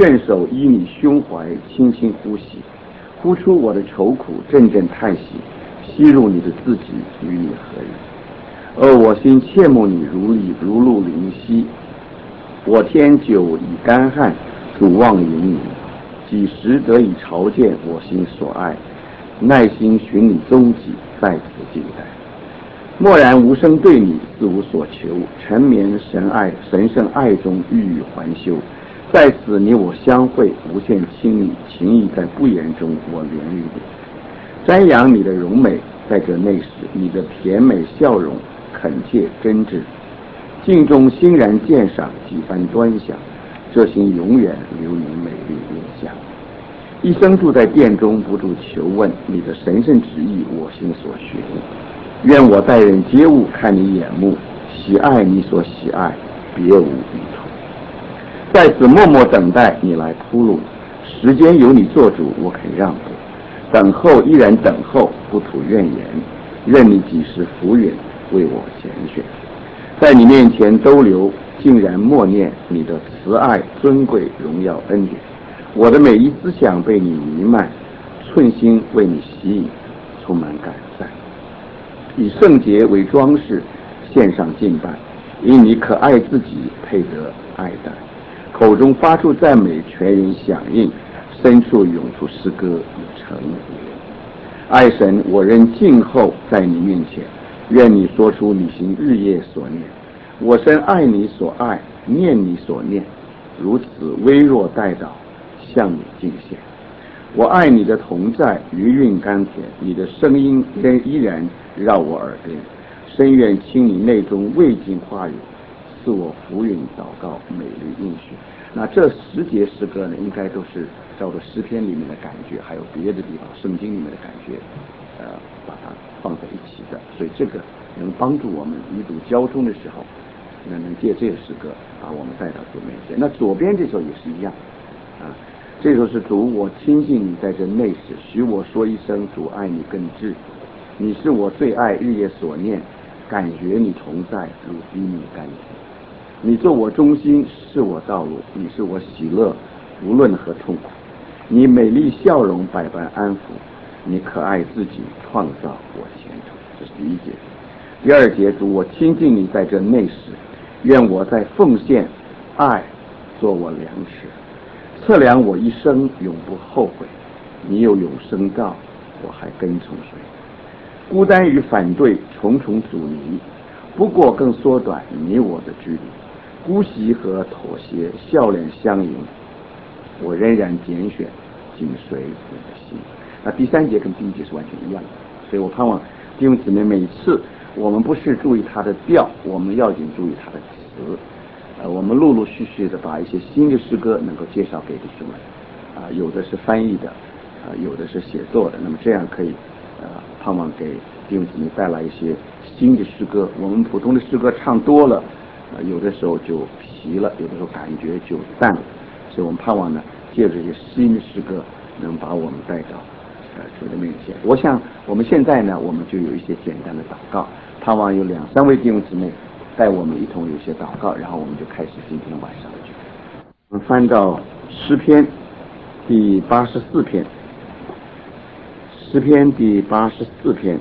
卷手依你胸怀，轻轻呼吸，呼出我的愁苦，阵阵叹息，吸入你的自己，与你合一。我心切慕你如露灵犀，我天久已干旱，主望迎你，几时得以朝见我心所爱？耐心寻你踪迹，在此静待。默然无声对你，自无所求，沉眠神圣爱中，欲语还休。在此你我相会，无限亲密，情谊在不言中，我怜悯你。瞻仰你的容美，在这内时，你的甜美笑容，恳切真挚，镜中欣然鉴赏，几番端详，这心永远留你美丽印象。一生住在殿中，不住求问你的神圣旨意，我心所寻。愿我待人接物，看你眼目，喜爱你所喜爱，别无异图。在此默默等待你来铺路，时间由你做主，我肯让步。等候依然等候，不吐怨言，任你几时浮云，为我拣选。在你面前兜留，竟然默念你的慈爱、尊贵、荣耀、恩典。我的每一思想被你弥漫，寸心为你吸引，充满感赞。以圣洁为装饰，献上敬拜，因你可爱自己，配得爱戴。口中发出赞美，全人响应，深处涌出诗歌以诚意。爱神，我仍静候在你面前，愿你说出你行日夜所念。我深爱你所爱，念你所念，如此微弱带导，向你敬献。我爱你的同在，余韵甘甜，你的声音依然绕我耳边。深愿听你内中未尽话语，赐我浮云祷告，美丽应许。那这10节诗歌呢，应该都是照着诗篇里面的感觉，还有别的地方圣经里面的感觉，把它放在一起的。所以这个能帮助我们与主交通的时候，能借这个诗歌把我们带到主面前。那左边这首也是一样啊。这首是主，我亲近你在这内室，许我说一声主爱你更至。你是我最爱，日夜所念，感觉你同在，如滴蜜甘甜。你做我中心，是我道路，你是我喜乐，无论何痛苦。你美丽笑容，百般安抚，你可爱自己，创造我前途。这是第1节。第2节，主，我亲近你在这内室，愿我在奉献爱做我粮食，测量我一生，永不后悔。你有永生道，我还跟从谁？孤单与反对重重阻尼，不过更缩短你我的距离。姑息和妥协，笑脸相迎，我仍然拣选紧随你的心。那第3节跟第1节是完全一样的，所以我盼望弟兄姊妹每次我们不是注意它的调，我们要紧注意它的词。我们陆陆续续的把一些新的诗歌能够介绍给弟兄们，有的是翻译的，有的是写作的，那么这样可以盼望给弟兄姊妹带来一些新的诗歌。我们普通的诗歌唱多了，有的时候就疲了，有的时候感觉就淡了，所以我们盼望呢，借着这些新的诗歌，能把我们带到主的面前。我想我们现在呢，我们就有一些简单的祷告，盼望有2、3位弟兄姊妹带我们一同有些祷告，然后我们就开始今天晚上的聚会。我们翻到诗篇第84篇，诗篇第84篇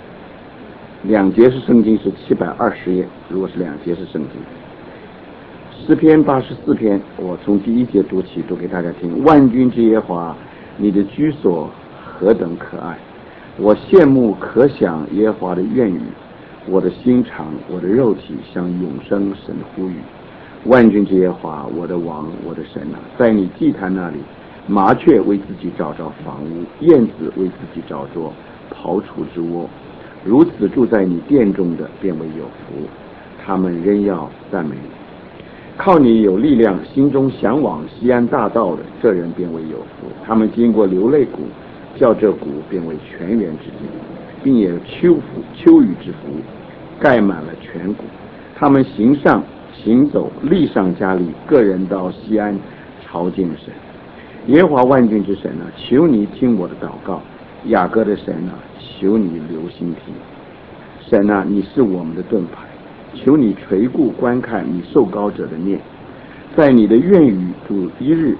，2节是圣经是720页，如果是2节是圣经。诗篇84篇，我从第1节读起，读给大家听。万军之耶和华，你的居所何等可爱！我羡慕可想耶和华的愿语，我的心肠，我的肉体向永生神呼吁。万军之耶和华，我的王，我的神啊，在你祭坛那里，麻雀为自己找着房屋，燕子为自己找着刨除之窝。如此住在你殿中的，便为有福，他们仍要赞美你。靠你有力量，心中向往西安大道的，这人便为有福。他们经过流泪谷，叫这谷变为泉源之地，并也秋雨之福，盖满了全谷。他们行走，力上加力，个人到西安朝见神。耶和华万军之神啊，求你听我的祷告；雅各的神啊，求你留心听。神啊，你是我们的盾牌，求你垂顾观看你受膏者的念。在你的愿语主一日，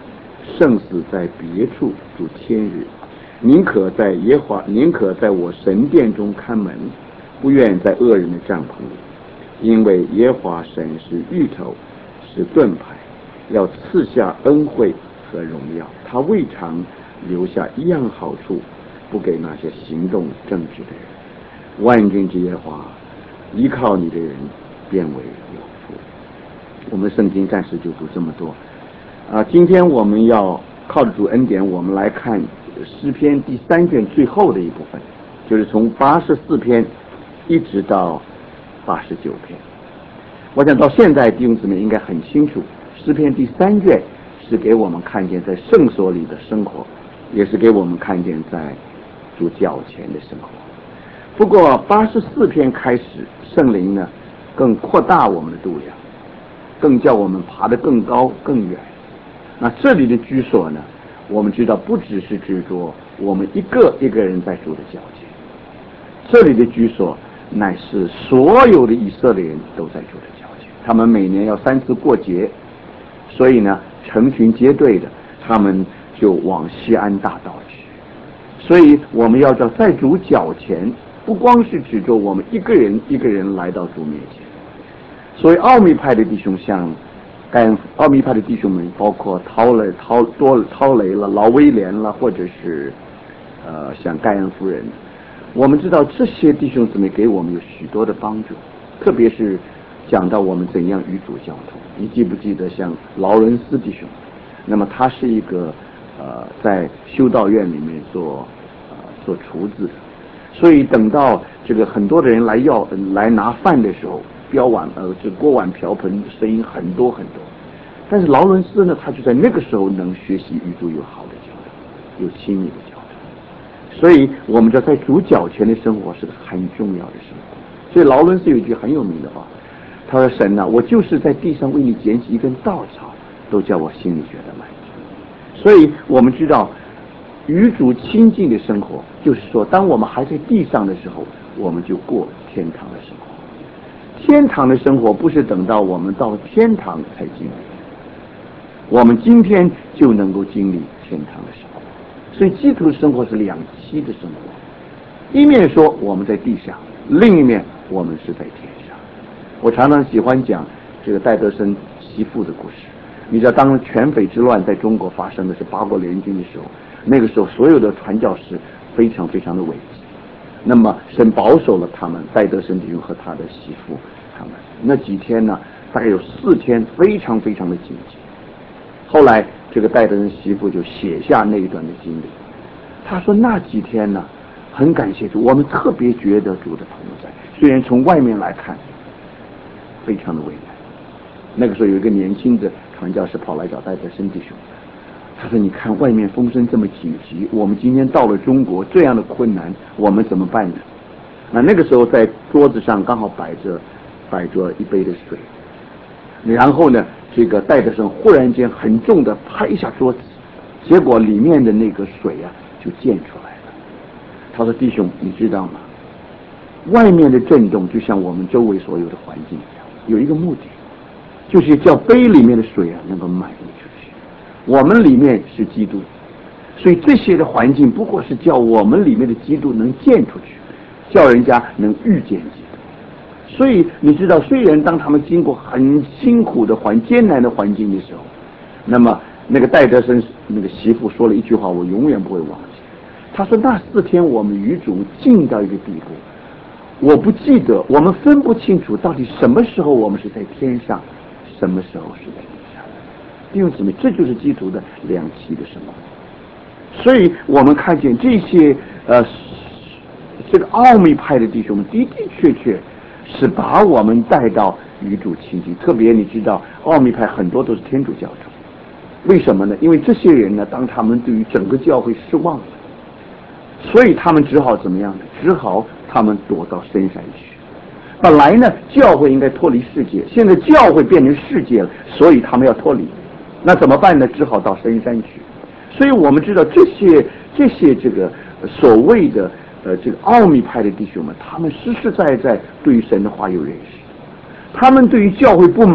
胜死在别处住千日，宁可在我神殿中看门，不愿在恶人的帐篷里。因为耶和华神是芋头，是盾牌，要赐下恩惠和荣耀。他未尝留下一样好处，不给那些行动正直的人。万军之耶和华，依靠你的人便为有福。我们圣经暂时就读这么多。今天我们要靠着主恩典，我们来看诗篇第3卷最后的一部分，就是从84篇一直到89篇。我想到现在弟兄姊妹应该很清楚，诗篇第3卷是给我们看见在圣所里的生活，也是给我们看见在主脚前的生活。不过84篇开始，圣灵呢更扩大我们的度量，更叫我们爬得更高更远。那这里的居所呢，我们知道不只是指着我们一个人在主的脚前，这里的居所乃是所有的以色列人都在主的脚前。他们每年要3次过节，所以呢成群结队的，他们就往西安大道去。所以我们要知道，在主脚前不光是指着我们一个人来到主面前。所以奥秘派的弟兄像奥秘派的弟兄们，包括陶雷了、老威廉了，或者是像盖恩夫人，我们知道这些弟兄姊妹给我们有许多的帮助，特别是讲到我们怎样与主交通。你记不记得像劳伦斯弟兄？那么他是一个在修道院里面做厨子的，所以等到这个很多的人来拿饭的时候，这锅碗瓢盆声音很多很多。但是劳伦斯呢，他就在那个时候能学习与主有好的交通，有亲密的交通。所以我们知道在主脚前的生活是个很重要的生活。所以劳伦斯有一句很有名的话，他说：神啊，我就是在地上为你捡起一根稻草，都叫我心里觉得满足。所以我们知道与主亲近的生活，就是说当我们还在地上的时候，我们就过天堂的生活。天堂的生活不是等到我们到天堂才经历，我们今天就能够经历天堂的生活。所以基督生活是两栖的生活，一面说我们在地上，另一面我们是在天上。我常常喜欢讲这个戴德生媳妇的故事。你知道当全匪之乱在中国发生的是8国联军的时候，那个时候所有的传教士非常非常的危急，那么神保守了他们，戴德生弟兄和他的媳妇，他们那几天呢，大概有4天非常非常的紧急。后来这个戴德生媳妇就写下那一段的经历，他说那几天呢，很感谢主，我们特别觉得主的同在，虽然从外面来看非常的为难。那个时候有一个年轻的传教士跑来找戴德生弟兄，他说你看外面风声这么紧急，我们今天到了中国这样的困难，我们怎么办呢？那个时候在桌子上刚好摆着一杯的水，然后呢这个戴德生忽然间很重的拍一下桌子，结果里面的那个水啊就溅出来了。他说弟兄你知道吗，外面的震动就像我们周围所有的环境一样，有一个目的，就是叫杯里面的水啊能够满溢出去。我们里面是基督，所以这些的环境不过是叫我们里面的基督能见出去，叫人家能遇见基督。所以你知道，虽然当他们经过很辛苦的艰难的环境的时候，那么那个戴德生那个媳妇说了一句话，我永远不会忘记。他说那4天我们与主近到一个地步，我不记得，我们分不清楚到底什么时候我们是在天上，什么时候是在地上。弟兄姊妹，这就是基督的两栖的生活。所以我们看见这些这个奥秘派的弟兄们的的确确是把我们带到与主亲近。特别你知道奥秘派很多都是天主教徒，为什么呢？因为这些人呢，当他们对于整个教会失望了，所以他们只好怎么样呢？只好他们躲到深山去。本来呢教会应该脱离世界，现在教会变成世界了，所以他们要脱离，那怎么办呢？只好到深山去。所以我们知道这些这个所谓的这个奥秘派的弟兄们，他们实实在在对于神的话有认识，他们对于教会不满，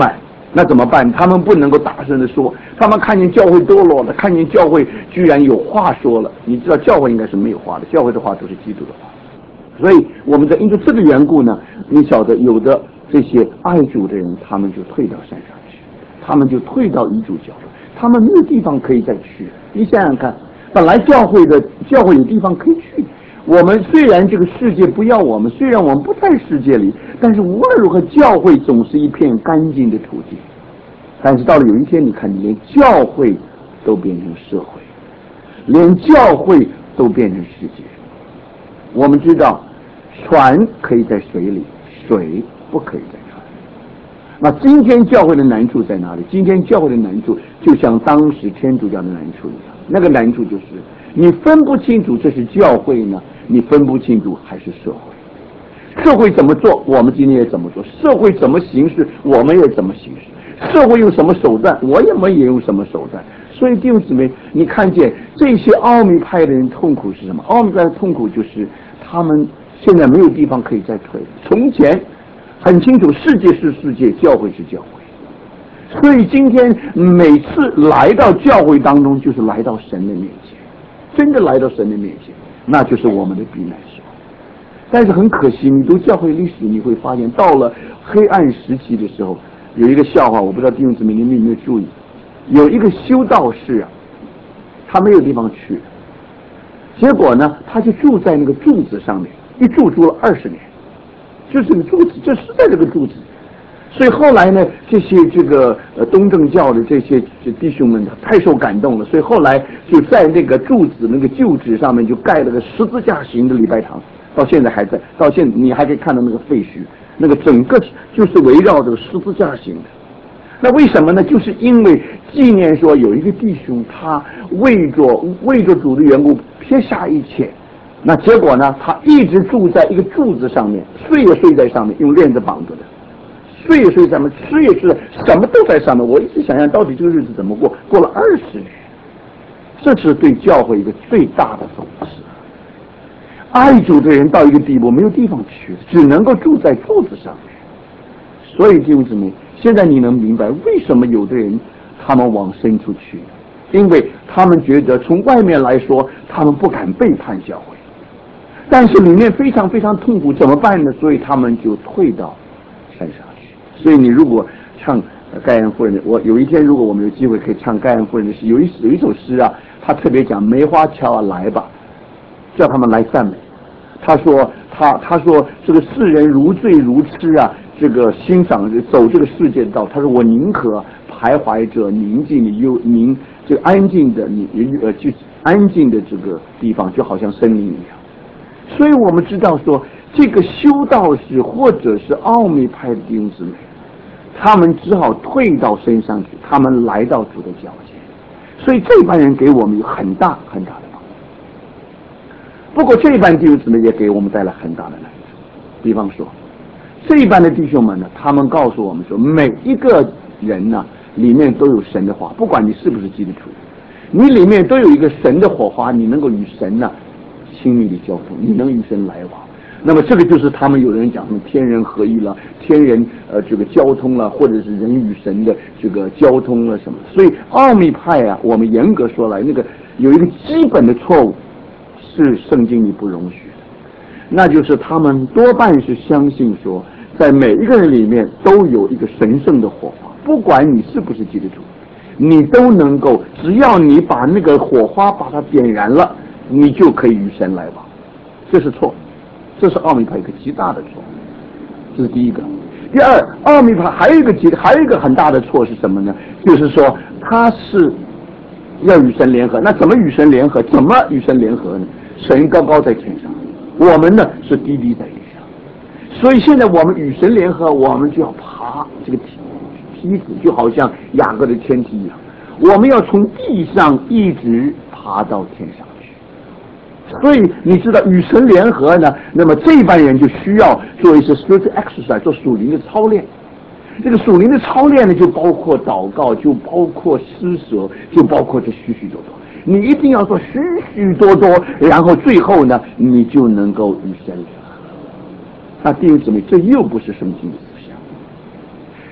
那怎么办？他们不能够大声的说，他们看见教会堕落了，看见教会居然有话说了。你知道教会应该是没有话的，教会的话都是基督的话。所以我们在因着这个缘故呢，你晓得有的这些爱主的人，他们就退到山上去，他们就退到遗嘱角了，他们没有地方可以再去。你想想看，本来教会有地方可以去。我们虽然这个世界不要我们，虽然我们不在世界里，但是无论如何，教会总是一片干净的土地。但是到了有一天，你看，连教会都变成社会，连教会都变成世界。我们知道，船可以在水里，水不可以在船。那今天教会的难处在哪里？今天教会的难处就像当时天主教的难处一样，那个难处就是你分不清楚这是教会呢，你分不清楚还是社会。社会怎么做，我们今天也怎么做；社会怎么行事，我们也怎么行事；社会用什么手段，我们也用什么手段。所以弟兄姊妹，你看见这些奥秘派的人痛苦是什么？奥秘派的痛苦就是他们现在没有地方可以再退。从前很清楚，世界是世界，教会是教会。所以今天每次来到教会当中，就是来到神的面前，真的来到神的面前，那就是我们的避难所。但是很可惜，你读教会历史，你会发现到了黑暗时期的时候，有一个笑话，我不知道弟兄姊妹你们有没有注意，有一个修道士啊，他没有地方去，结果呢，他就住在那个柱子上面，一住了20年，就是这个柱子，就实在这个柱子。所以后来呢，这些东正教的这些弟兄们太受感动了，所以后来就在那个柱子那个旧址上面就盖了个十字架形的礼拜堂，到现在还在，到现在你还可以看到那个废墟，那个整个就是围绕着十字架形的。那为什么呢？就是因为纪念说有一个弟兄，他为着主的缘故撇下一切，那结果呢，他一直住在一个柱子上面，睡也睡在上面，用链子绑着的。睡也睡在上面，吃也吃，什么都在上面。我一直想象到底这个日子怎么过，过了20年，这是对教会一个最大的讽刺。爱主的人到一个地步没有地方去，只能够住在柱子上面。所以弟兄姊妹，现在你能明白为什么有的人他们往深处去，因为他们觉得从外面来说他们不敢背叛教会，但是里面非常非常痛苦，怎么办呢？所以他们就退到山上去。所以你如果唱盖恩夫人的，我有一天如果我们有机会可以唱盖恩夫人的诗，有一首诗啊，他特别讲梅花桥啊来吧，叫他们来赞美。他说这个世人如醉如痴啊，这个欣赏走这个世界的道。他说我宁可徘徊着宁静的这个安静的就安静的这个地方，就好像森林一样。所以我们知道说，这个修道士或者是奥秘派的弟兄姊妹，他们只好退到身上去，他们来到主的脚前。所以这班人给我们有很大很大的帮助。不过这一班弟兄姊妹也给我们带来很大的难处。比方说，这一班的弟兄们呢，他们告诉我们说，每一个人呢，里面都有神的话，不管你是不是基督徒，你里面都有一个神的火花，你能够与神呢亲密的交通，你能与神来往。那么这个就是他们有人讲什么天人合一了，天人这个交通了，或者是人与神的这个交通了什么。所以奥秘派啊，我们严格说来，那个有一个基本的错误是圣经里不容许的，那就是他们多半是相信说，在每一个人里面都有一个神圣的火花，不管你是不是基督徒，你都能够，只要你把那个火花把它点燃了，你就可以与神来往。这是错，这是奥秘派一个极大的错，这是第一个。第二，奥秘派还有一个很大的错是什么呢？就是说他是要与神联合。那怎么与神联合？怎么与神联合呢？神高高在天上，我们呢是低低在地上。所以现在我们与神联合，我们就要爬这个梯子，就好像雅各的天梯一样，我们要从地上一直爬到天上去。所以你知道与神联合呢，那么这一班人就需要做一些 spiritual exercise， 做属灵的操练。这个属灵的操练呢，就包括祷告，就包括施舍，就包括这许许多多。你一定要做许许多多，然后最后呢，你就能够与神联合。那弟兄姊妹，这又不是圣经的思想，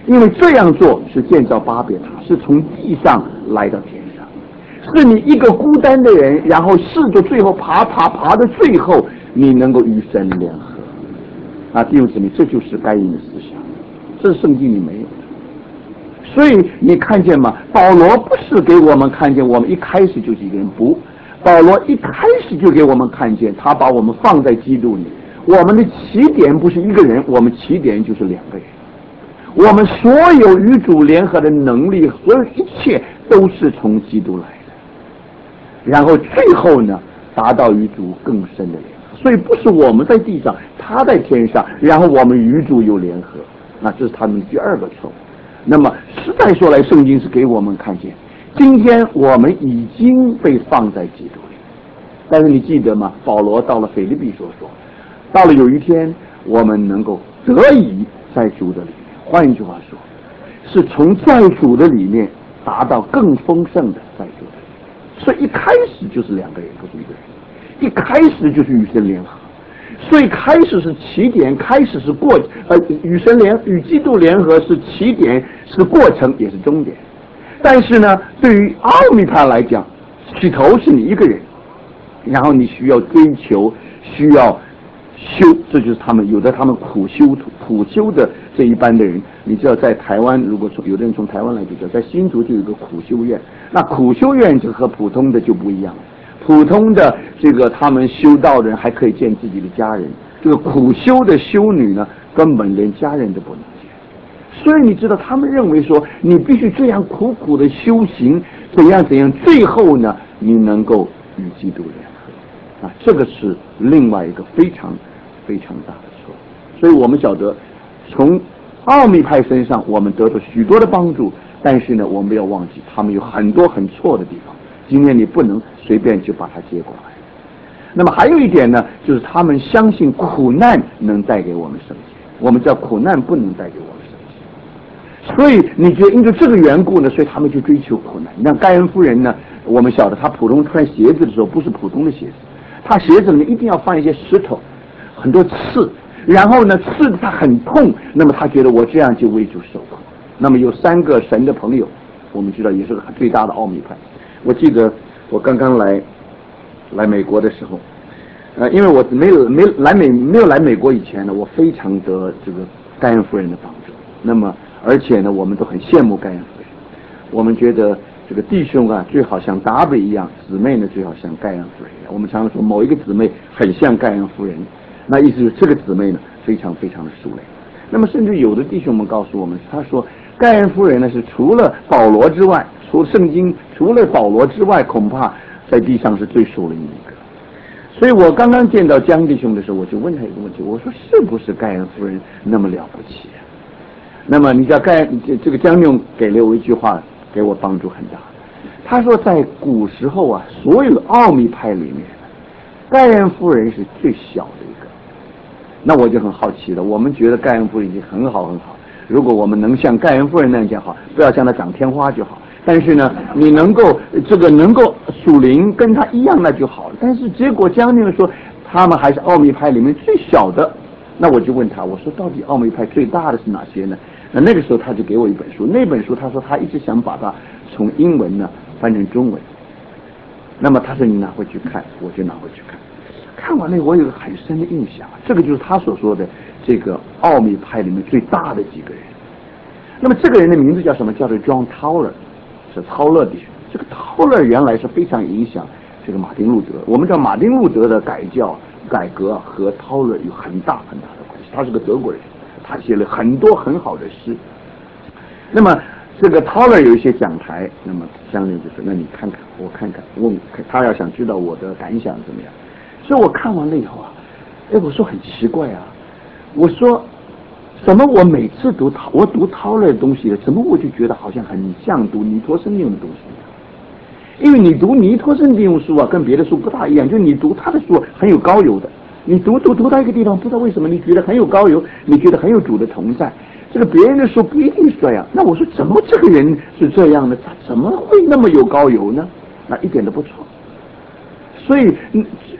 因为这样做是建造巴别塔，是从地上来到天上，是你一个孤单的人，然后试着最后爬到最后，你能够与神联合。弟兄姊妹，这就是该隐的思想，这是圣经里没有的。所以你看见吗？保罗不是给我们看见我们一开始就是一个人，不，保罗一开始就给我们看见，他把我们放在基督里。我们的起点不是一个人，我们起点就是两个人。我们所有与主联合的能力，所有一切都是从基督来的。然后最后呢，达到与主更深的联合。所以不是我们在地上，他在天上，然后我们与主有联合，那这是他们第二个错误。那么实在说来，圣经是给我们看见，今天我们已经被放在基督里。但是你记得吗？保罗到了腓立比所说，到了有一天我们能够得以在主的里面，换一句话说，是从在主的里面达到更丰盛的在主的里面。所以一开始就是两个人，不是一个人，一开始就是与神联合。所以开始是起点，开始是与基督联合是起点，是过程，也是终点。但是呢，对于奥秘派来讲，起头是你一个人，然后你需要追求，需要修，这就是他们苦修的这一般的人。你知道在台湾，如果有的人从台湾来就知道，在新竹就有一个苦修院，那苦修院就和普通的就不一样。普通的这个他们修道的人还可以见自己的家人，这个苦修的修女呢，根本连家人都不能见。所以你知道他们认为说，你必须这样苦苦的修行，怎样，最后呢，你能够与基督联合。这个是另外一个非常非常大的错误。所以我们晓得，从奥秘派身上我们得到许多的帮助，但是呢，我们不要忘记他们有很多很错的地方。今天你不能随便就把它接过来。那么还有一点呢，就是他们相信苦难能带给我们圣洁，我们知道苦难不能带给我们圣洁。所以你觉得因为这个缘故呢，所以他们就追求苦难。你看盖恩夫人呢，我们晓得她普通穿鞋子的时候不是普通的鞋子，她鞋子里面一定要放一些石头，很多刺，然后呢刺得她很痛，那么她觉得我这样就为主受苦。那么有3个神的朋友，我们知道也是最大的奥秘派。我记得我刚刚来美国的时候，因为我没有来美国以前呢，我非常得这个盖恩夫人的帮助。那么而且呢，我们都很羡慕盖恩夫人。我们觉得这个弟兄啊，最好像达维一样，姊妹呢最好像盖恩夫人一样。我们常常说某一个姊妹很像盖恩夫人，那意思是这个姊妹呢非常非常的淑美。那么甚至有的弟兄们告诉我们，他说盖恩夫人呢是除了保罗之外，除了保罗之外，恐怕在地上是最属灵的一个。所以我刚刚见到江弟兄的时候，我就问他一个问题，我说是不是盖恩夫人那么了不起啊？那么你知道这个江弟兄给了我一句话，给我帮助很大。他说在古时候啊，所有的奥秘派里面，盖恩夫人是最小的一个。那我就很好奇了，我们觉得盖恩夫人已经很好，如果我们能像盖恩夫人那样讲好，不要像她长天花就好。但是呢，你能够属灵跟他一样那就好了。但是结果江宁说他们还是奥秘派里面最小的。那我就问他，我说到底奥秘派最大的是哪些呢？那个时候他就给我一本书，那本书他说他一直想把它从英文呢翻成中文。那么他说你拿回去看，我就拿回去看。看完了我有个很深的印象，这个就是他所说的这个奥秘派里面最大的几个人。那么这个人的名字叫什么？叫做 John Tauler， 是陶勒弟兄。这个陶勒原来是非常影响这个马丁路德。我们知道马丁路德的改革和陶勒有很大很大的关系。他是个德国人，他写了很多很好的诗。那么这个陶勒有一些讲台，那么相应就是那你看看我看看，问他要想知道我的感想怎么样。所以我看完了以后啊，我说很奇怪啊，我说怎么我每次读陶勒的东西，怎么我就觉得好像很像读尼托生用的东西。因为你读尼托生利用书啊，跟别的书不大一样，就是你读他的书很有高油的，你读到一个地方，不知道为什么你觉得很有高油，你觉得很有主的同在。这个别人的书不一定是这样。那我说怎么这个人是这样的，他怎么会那么有高油呢？那一点都不错。所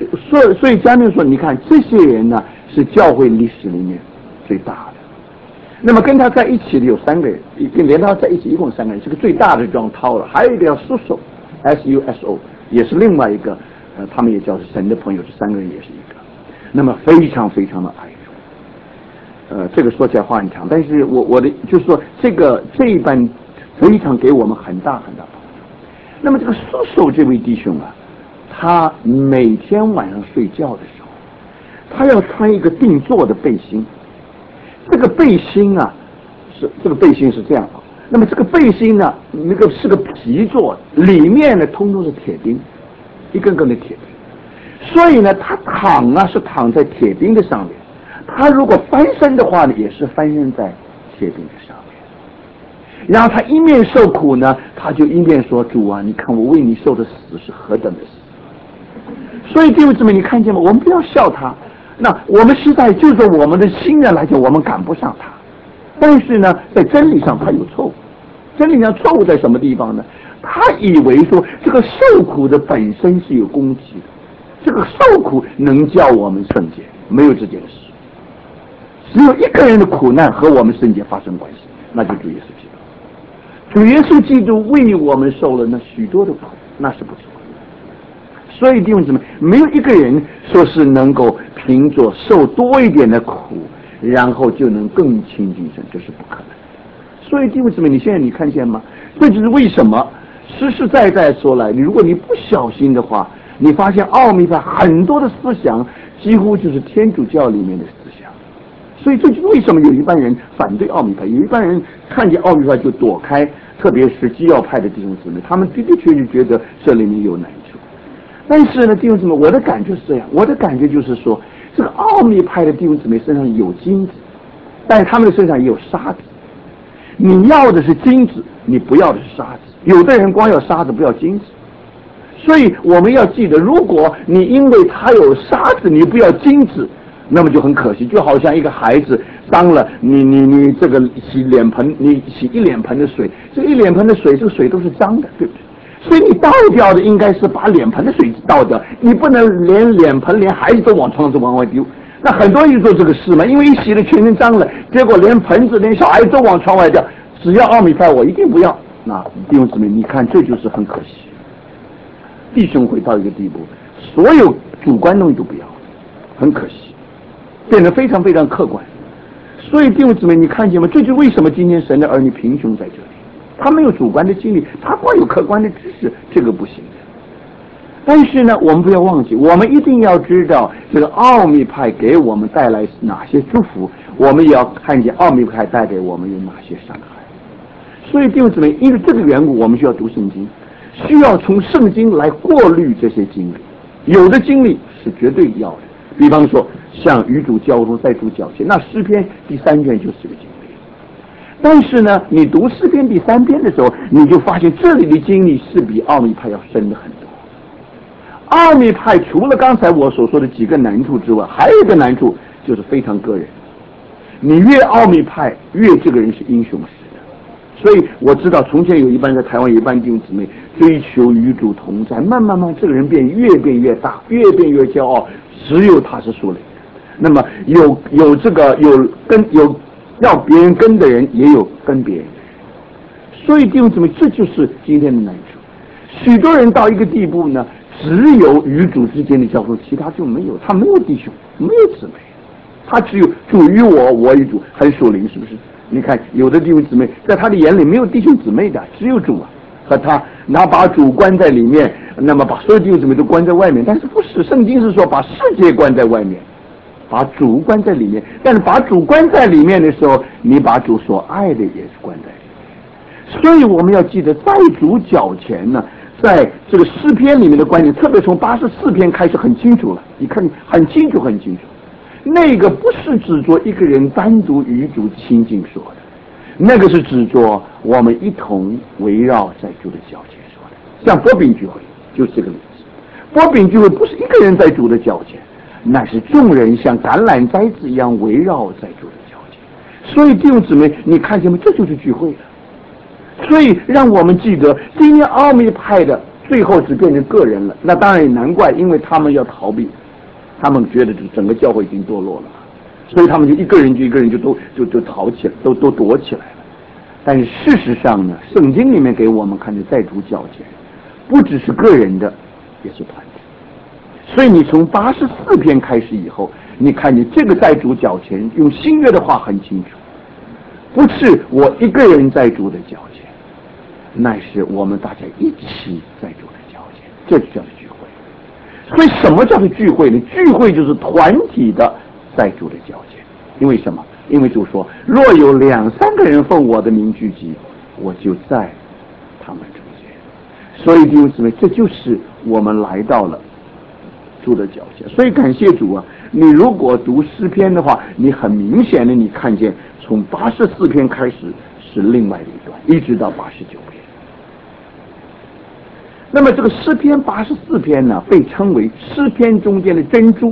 以嘉宾说，你看这些人呢，是教会历史里面最大的。 那么跟他在一起的有3个人，跟连他在一起一共3个人，这个最大的装涛了，还有一个叫Suso，SUSO， 也是另外一个，他们也叫神的朋友，这3个人也是一个，那么非常非常的爱主。这个说起来话很长，但是我的就是说这一班非常给我们很大很大帮助。那么这个Suso这位弟兄啊，他每天晚上睡觉的时候，他要穿一个定做的背心。这个背心啊，这个背心是这样的。那么这个背心呢，那个是个皮做的，里面呢通通是铁钉，一根根的铁钉。所以呢，他躺啊是躺在铁钉的上面，他如果翻身的话呢，也是翻身在铁钉的上面。然后他一面受苦呢，他就一面说：“主啊，你看我为你受的死是何等的死。”所以弟兄姊妹，你看见吗？我们不要笑他。那我们实在就说我们的新人来讲，我们赶不上他。但是呢，在真理上他有错误。真理上错误在什么地方呢？他以为说这个受苦的本身是有攻击的，这个受苦能叫我们圣洁，没有这件事。只有一个人的苦难和我们圣洁发生关系，那就主耶稣基督。主耶稣基督为我们受了那许多的苦，那是不错。所以弟兄姊妹，没有一个人说是能够凭着受多一点的苦，然后就能更亲近神，这是不可能。所以弟兄姊妹，你现在你看见吗？这就是为什么实实在在说来，如果你不小心的话，你发现奥秘派很多的思想几乎就是天主教里面的思想。所以这就是为什么有一般人反对奥秘派，有一般人看见奥秘派就躲开，特别是基要派的弟兄姊妹，他们的确确觉得这里面有难处。但是呢，弟兄姊妹，我的感觉是这样，我的感觉就是说，这个奥秘派的弟兄姊妹身上有金子，但是他们的身上也有沙子。你要的是金子，你不要的是沙子。有的人光要沙子，不要金子。所以我们要记得，如果你因为他有沙子，你不要金子，那么就很可惜。就好像一个孩子当了你这个洗脸盆，你洗一脸盆的水，这一脸盆的水，这个水都是脏的，对不对？所以你倒掉的应该是把脸盆的水倒掉，你不能连脸盆连孩子都往窗子往外丢。那很多人做这个事嘛，因为一洗的全身脏了，结果连盆子连小孩都往窗外掉。只要奥秘派我一定不要。那弟兄姊妹，你看这就是很可惜。弟兄会到一个地步，所有主观东西都不要，很可惜，变得非常非常客观。所以弟兄姊妹，你看见吗？这就为什么今天神的儿女贫穷在这里。他没有主观的经历，他光有客观的知识，这个不行的。但是呢，我们不要忘记，我们一定要知道这个奥秘派给我们带来哪些祝福，我们也要看见奥秘派带给我们有哪些伤害。所以弟兄姊妹，因为这个缘故，我们需要读圣经，需要从圣经来过滤这些经历。有的经历是绝对要的，比方说像与主交通，在主脚前，那诗篇第3卷就是这个经历。但是呢，你读诗篇第3篇的时候，你就发现这里的经历是比奥秘派要深的很多。奥秘派除了刚才我所说的几个难处之外，还有一个难处就是非常个人。你越奥秘派，越这个人是英雄式的。所以我知道从前有一般在台湾有一般弟兄姊妹追求与主同在，慢慢这个人越变越大，越变越骄傲，只有他是属灵的。那么有这个有要别人跟的人，也有跟别人的人。所以弟兄姊妹，这就是今天的难处。许多人到一个地步呢，只有与主之间的交通，其他就没有，他没有弟兄，没有姊妹，他只有主与我，我与主，很属灵，是不是？你看有的弟兄姊妹在他的眼里没有弟兄姊妹的，只有主啊和他，然后把主关在里面，那么把所有弟兄姊妹都关在外面。但是不是，圣经是说把世界关在外面，把主关在里面。但是把主关在里面的时候，你把主所爱的也是关在里面。所以我们要记得，在主脚前呢，在这个诗篇里面的观点，特别从84篇开始很清楚了，你看很清楚很清楚。那个不是指着一个人单独与主亲近说的，那个是指着我们一同围绕在主的脚前说的。像波饼聚会就是这个例子。波饼聚会不是一个人在主的脚前，那是众人像橄榄栽子一样围绕在主的脚前。所以弟兄姊妹，你看见吗？这就是聚会了。所以让我们记得，今天奥秘派的最后只变成个人了，那当然也难怪，因为他们要逃避，他们觉得整个教会已经堕落了。 所以他们就一个人就都逃起来，都躲起来了。但是事实上呢，圣经里面给我们看的在主脚前，不只是个人的，也是团体。所以你从84篇开始以后，你看见这个在主脚前，用新约的话很清楚，不是我一个人在主的脚前，乃是我们大家一起在主的脚前，这就叫做聚会。所以什么叫做聚会呢？聚会就是团体的在主的脚前。因为什么？因为主说，若有2、3个人奉我的名聚集，我就在他们中间。所以弟兄姊妹，这就是我们来到了主的脚前。所以感谢主啊，你如果读诗篇的话，你很明显的你看见从84篇开始是另外的一段，一直到89篇。那么这个诗篇84篇呢，被称为诗篇中间的珍珠。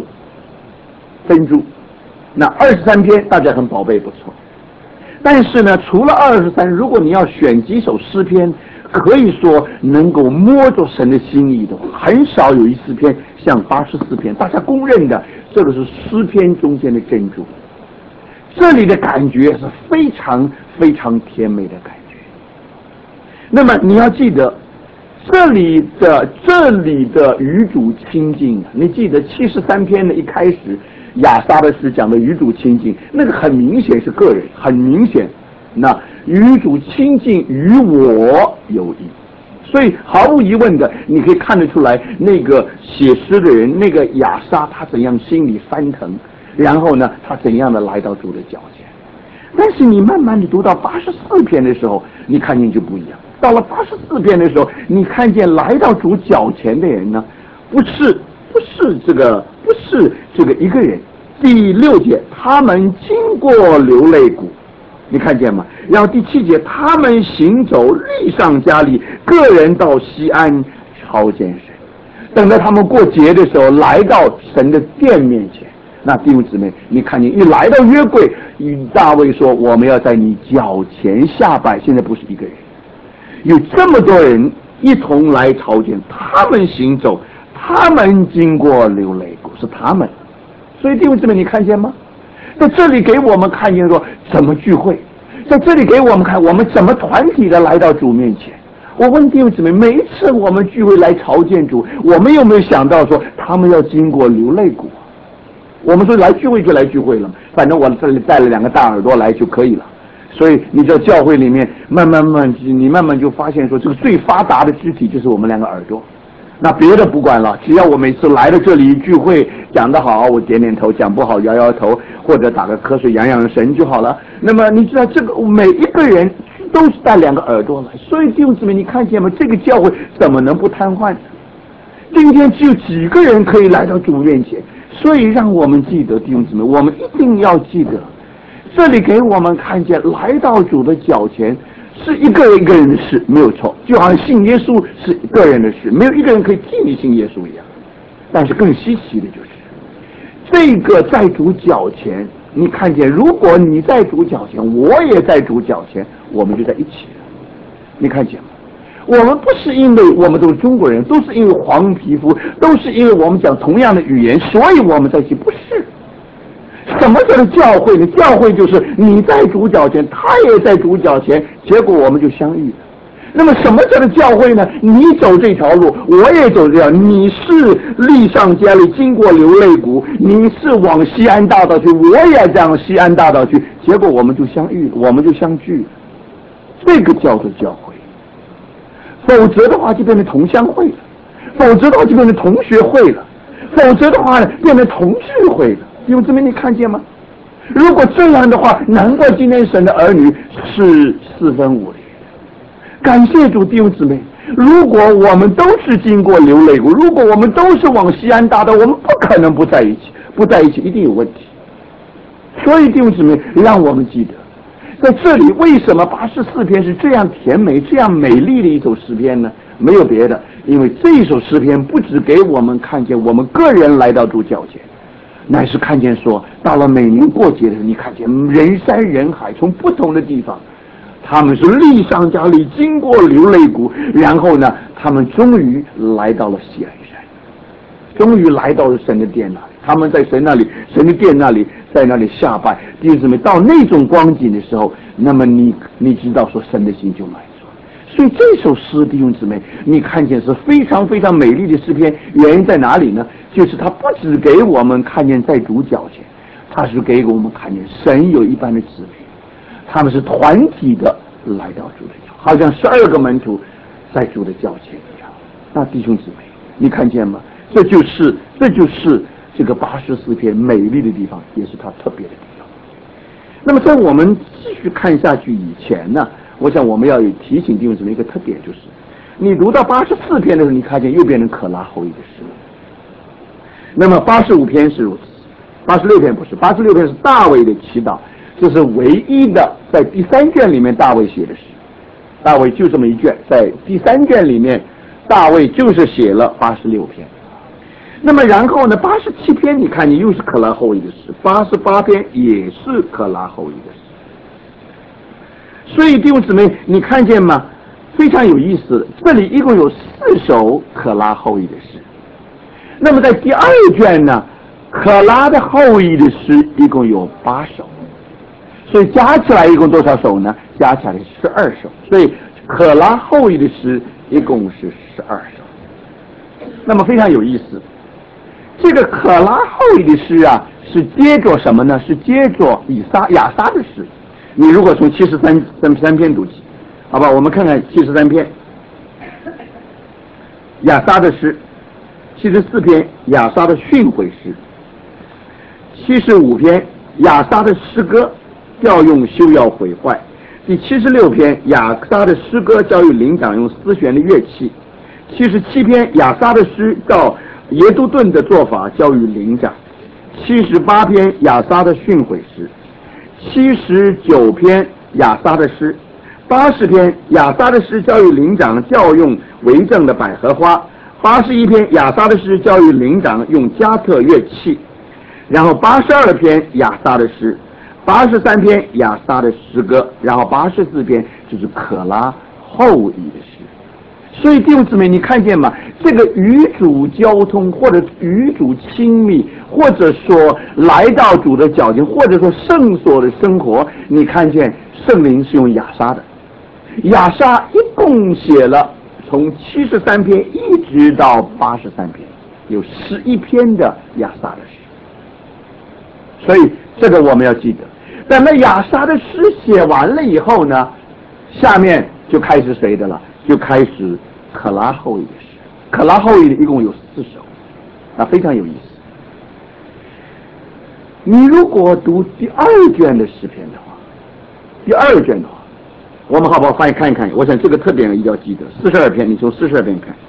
那23篇大家很宝贝不错，但是呢，除了23，如果你要选几首诗篇，可以说能够摸着神的心意的话，很少有一诗篇像84篇，大家公认的这个是诗篇中间的珍珠。这里的感觉是非常非常甜美的感觉。那么你要记得，这里的与主亲近，你记得73篇的一开始亚萨的诗讲的与主亲近，那个很明显是个人，很明显，那与主亲近与我有益。所以毫无疑问的，你可以看得出来，那个写诗的人，那个亚萨他怎样心里翻腾，然后呢，他怎样的来到主的脚前。但是你慢慢的读到84篇的时候，你看见就不一样。到了84篇的时候，你看见来到主脚前的人呢，不是这个一个人。第6节，他们经过流泪谷，你看见吗？然后第7节，他们行走力上加力，个人到西安朝见神。等到他们过节的时候，来到神的殿面前，那弟兄姊妹，你看见一来到约柜，与大卫说我们要在你脚前下拜。现在不是一个人，有这么多人一同来朝见，他们行走，他们经过流泪谷，是他们。所以弟兄姊妹，你看见吗？在这里给我们看见说怎么聚会，在这里给我们看我们怎么团体的来到主面前。我问弟兄姊妹，每一次我们聚会来朝见主，我们有没有想到说他们要经过流泪谷？我们说来聚会就来聚会了，反正我这里带了2个大耳朵来就可以了。所以你在教会里面你慢慢就发现说，这个最发达的肢体就是我们2个耳朵。那别的不管了，只要我每次来到这里聚会讲得好，我点点头；讲不好摇摇头，或者打个瞌睡养养神就好了。那么你知道这个每一个人都是带2个耳朵来，所以弟兄姊妹，你看见吗？这个教会怎么能不瘫痪？今天只有几个人可以来到主面前，所以让我们记得，弟兄姊妹，我们一定要记得，这里给我们看见来到主的脚前是一个人的事，没有错，就好像信耶稣是一个人的事，没有一个人可以替你信耶稣一样。但是更稀奇的就是这个在主脚前，你看见如果你在主脚前，我也在主脚前，我们就在一起了。你看见吗？我们不是因为我们都是中国人，都是因为黄皮肤，都是因为我们讲同样的语言，所以我们在一起，不是。什么叫做教会呢？教会就是你在主脚前，他也在主脚前，结果我们就相遇了。那么什么叫做教会呢？你走这条路，我也走这条，你是力上加力，经过流泪谷，你是往西安大道去，我也这样西安大道去，结果我们就相遇了，我们就相聚了。这个叫做教会。否则的话就变成同乡会了，否则的话就变成同学会了，否则的话变成同聚会了。因为这边你看见吗？如果这样的话，难怪今天神的儿女是4分5裂。感谢主，弟兄姊妹，如果我们都是经过流泪谷，如果我们都是往西安大道，我们不可能不在一起，不在一起一定有问题。所以弟兄姊妹，让我们记得，在这里为什么84篇是这样甜美、这样美丽的一首诗篇呢？没有别的，因为这一首诗篇不只给我们看见我们个人来到主脚前，乃是看见说，到了每年过节的时候，你看见人山人海，从不同的地方，他们是力上加力，经过流泪谷，然后呢，他们终于来到了西安山，终于来到了神的殿那里， 他们在神那里，神的殿那里，在那里下拜。弟兄姊妹，到那种光景的时候，那么你知道说神的心就满足。所以这首诗，弟兄姊妹，你看见是非常非常美丽的诗篇，原因在哪里呢？就是它不只给我们看见在主脚前，它是给我们看见神有一般的姊妹，他们是团体的来到主的脚，好像12个门徒在主的脚前一样。那弟兄姊妹，你看见吗？这就是这个84篇美丽的地方，也是它特别的地方。那么在我们继续看下去以前呢，我想我们要有提醒弟兄姊妹一个特点，就是你读到84篇的时候，你看见又变成可拉后裔的诗了。那么85篇是如此，86篇不是，86篇是大卫的祈祷，这是唯一的在第3卷里面大卫写的诗。大卫就这么一卷，在第3卷里面大卫就是写了86篇。那么然后呢，87篇你看你又是可拉后裔的诗，88篇也是可拉后裔的诗。所以弟兄姊妹，你看见吗？非常有意思，这里一共有4首可拉后裔的诗。那么在第2卷呢，可拉的后裔的诗一共有8首，所以加起来一共多少首呢？加起来是12首。所以可拉后裔的诗一共是12首。那么非常有意思，这个可拉后裔的诗啊，是接着什么呢？是接着亚撒的诗。你如果从73篇读起，好吧，我们看看73篇亚撒的诗，74篇亚撒的训诲诗，75篇亚撒的诗歌调用修要毁坏，第76篇亚撒的诗歌教育灵长用丝弦的乐器，77篇亚撒的诗照耶都顿的做法教育灵长，78篇亚撒的训诲诗，79篇亚撒的诗，80篇亚撒的诗教育灵长教用为政的百合花，81篇亚撒的诗教育灵长用加特乐器，然后82篇亚撒的诗，83篇亚撒的诗歌，然后84篇就是可拉后裔的诗。所以弟兄姊妹，你看见吗？这个与主交通，或者与主亲密，或者说来到主的脚前，或者说圣所的生活，你看见圣灵是用亚撒的。亚撒一共写了从73篇一直到83篇，有11篇的亚撒的诗。所以这个我们要记得。等到亚撒的诗写完了以后呢，下面就开始谁的了？就开始可拉后裔的诗。可拉后裔的一共有4首，那非常有意思。你如果读第2卷的诗篇的话，第2卷的话，我们好不好翻译看一看？我想这个特点一定要记得。42篇，你从42篇看，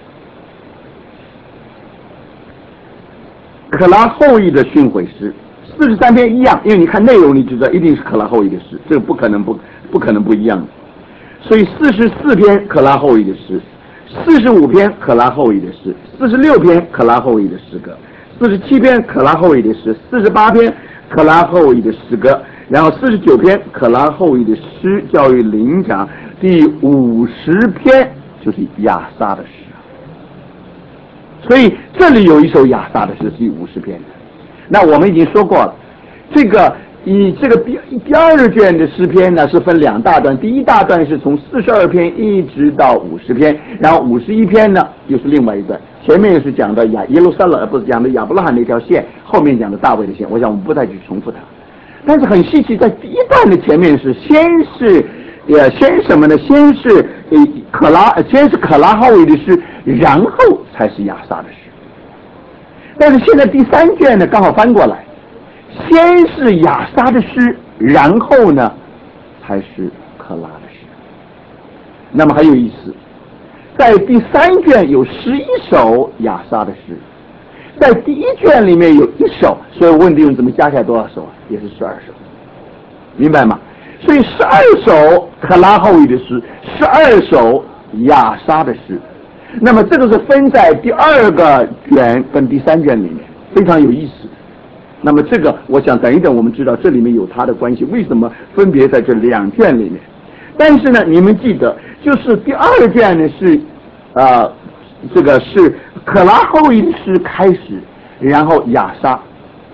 可拉后裔的训诲诗。43篇一样，因为你看内容，你知道一定是可拉后裔的诗，这个不可能不一样的。所以44篇可拉后裔的诗，45篇可拉后裔的诗，46篇可拉后裔的诗歌，47篇可拉后裔的诗，48篇可拉后裔的诗歌，然后49篇可拉后裔的诗教育灵长，第50篇就是亚撒的诗。所以这里有一首亚撒的诗是第50篇的。那我们已经说过了，这个第2卷的诗篇呢是分2大段，第一大段是从42篇一直到50篇，然后51篇呢又是另外一段，前面是讲的耶路撒冷，不是讲的亚伯拉罕那条线，后面讲的大卫的线，我想我们不再去重复它。但是很稀奇，在第一段的前面是先什么呢？先是可拉后裔的诗，然后才是亚撒的诗。但是现在第3卷呢刚好翻过来，先是亚撒的诗，然后呢才是可拉的诗。那么很有意思，在第3卷有11首亚撒的诗，在第1卷里面有1首，所以问弟兄怎么加起来多少首啊？也是12首，明白吗？所以12首可拉后裔的诗，12首亚撒的诗。那么这个是分在第2个卷跟第3卷里面，非常有意思。那么这个我想等一等我们知道这里面有它的关系，为什么分别在这2卷里面。但是呢你们记得，就是第2卷呢是这个是可拉后裔的诗开始，然后亚撒，